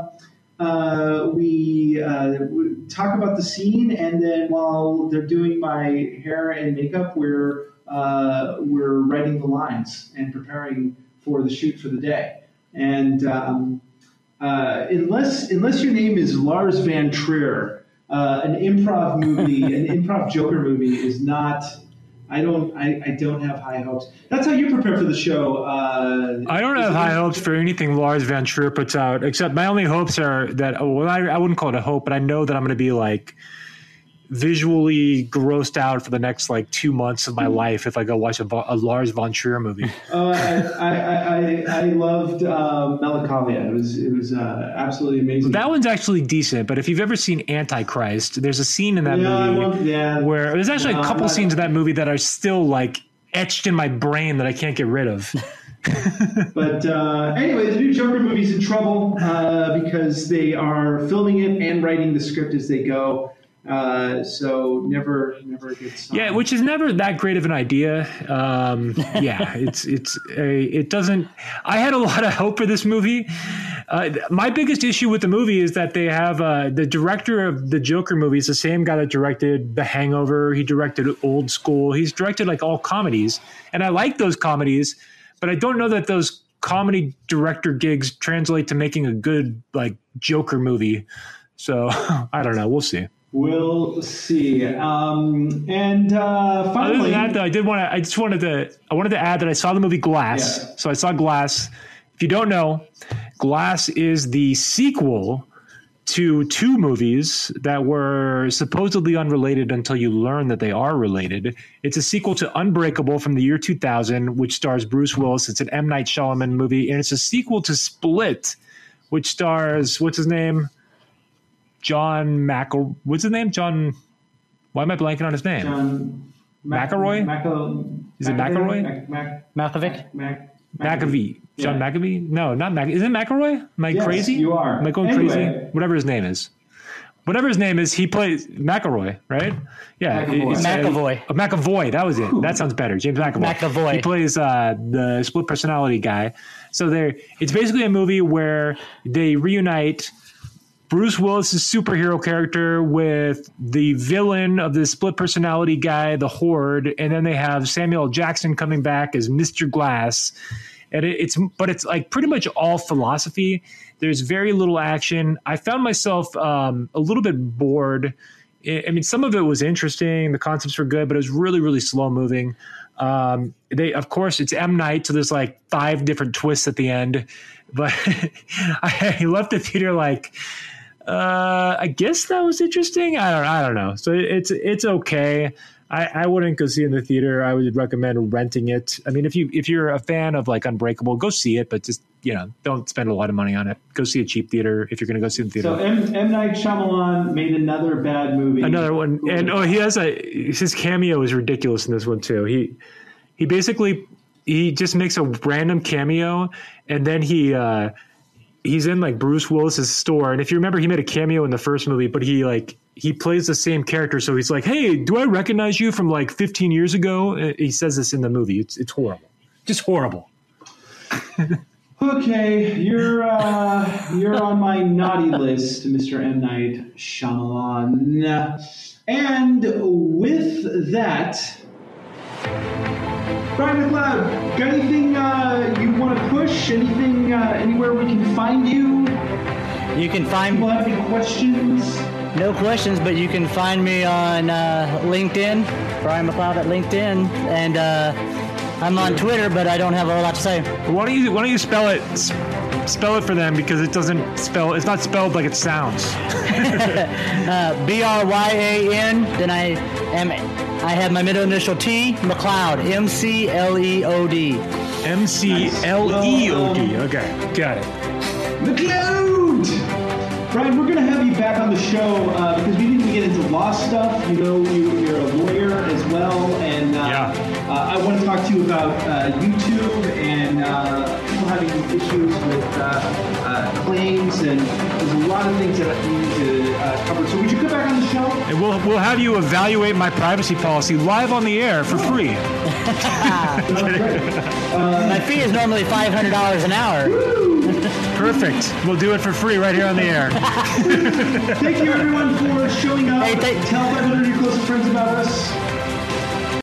talk about the scene, and then while they're doing my hair and makeup, we're writing the lines and preparing for the shoot for the day. And unless your name is Lars Van Trier, an improv Joker movie is not. I don't have high hopes. That's how you prepare for the show. I don't have high hopes for anything Lars Van Trier puts out, except my only hopes are that, I wouldn't call it a hope, but I know that I'm going to be like visually grossed out for the next 2 months of my life if I go watch a Lars Von Trier movie. I loved Melancholia. It was absolutely amazing. That one's actually decent, but if you've ever seen Antichrist, there's a scene in that movie where there's actually a couple scenes in that movie that are still etched in my brain that I can't get rid of. But anyway, the new Joker movie's in trouble because they are filming it and writing the script as they go. So never a good sign. Yeah, which is never that great of an idea. It doesn't. I had a lot of hope for this movie. My biggest issue with the movie is that they have the director of the Joker movie is the same guy that directed The Hangover. He directed Old School. He's directed all comedies, and I like those comedies, but I don't know that those comedy director gigs translate to making a good Joker movie. So I don't know. We'll see. We'll see. And finally, other than that, though, I wanted to add that I saw the movie Glass. Yeah. So I saw Glass. If you don't know, Glass is the sequel to two movies that were supposedly unrelated until you learn that they are related. It's a sequel to Unbreakable from the year 2000, which stars Bruce Willis. It's an M. Night Shyamalan movie, and it's a sequel to Split, which stars, what's his name? What's his name? Why am I blanking on his name? John McElroy? Is it McElroy? Malkovich? McAvee. John McAvee? No, not McAvee. Isn't it McElroy? Am I crazy? You are. Am I going crazy? Whatever his name is. He plays McElroy, right? Yeah. McAvoy. McAvoy. That was it. That sounds better. James McAvoy. He plays the split personality guy. So it's basically a movie where they reunite Bruce Willis' superhero character with the villain of the split personality guy, the Horde, and then they have Samuel L. Jackson coming back as Mr. Glass. And it's like pretty much all philosophy. There's very little action. I found myself a little bit bored. I mean, some of it was interesting. The concepts were good, but it was really, really slow moving. Of course, it's M. Night, so there's like 5 different twists at the end. But I left the theater like, I guess that was interesting. I don't know. So it's okay. I wouldn't go see it in the theater. I would recommend renting it. I mean, if you're a fan of like Unbreakable, go see it, but just don't spend a lot of money on it. Go see a cheap theater if you're going to go see it in the theater. So M. Night Shyamalan made another bad movie. Another one, and his cameo is ridiculous in this one too. He basically just makes a random cameo, and then he's in like Bruce Willis's store. And if you remember, he made a cameo in the first movie, but he plays the same character. So he's like, "Hey, do I recognize you from like 15 years ago?" He says this in the movie. It's horrible. Just horrible. Okay, you're on my naughty list, Mr. M. Night Shyamalan. And with that, Brian McLeod, got anything you want to push? Anything, anywhere we can find you? You can find me. People have any questions? No questions, but you can find me on LinkedIn, Brian McLeod at LinkedIn, and I'm on Twitter, but I don't have a lot to say. Why don't you spell it? Spell it for them, because it doesn't spell. It's not spelled like it sounds. Bryan. Then I have my middle initial T, McLeod, McLeod. McLeod. Okay, got it. McLeod! Brian, we're going to have you back on the show because we need to get into law stuff. You know, you're a lawyer as well, and I want to talk to you about YouTube and people having issues with claims, and there's a lot of things that we need to cover. So would you come back on the show? And we'll have you evaluate my privacy policy live on the air for free. My fee is normally $500 an hour. Woo! Perfect. We'll do it for free right here on the air. Thank you, everyone, for showing up. Tell 500 of your closest friends about us.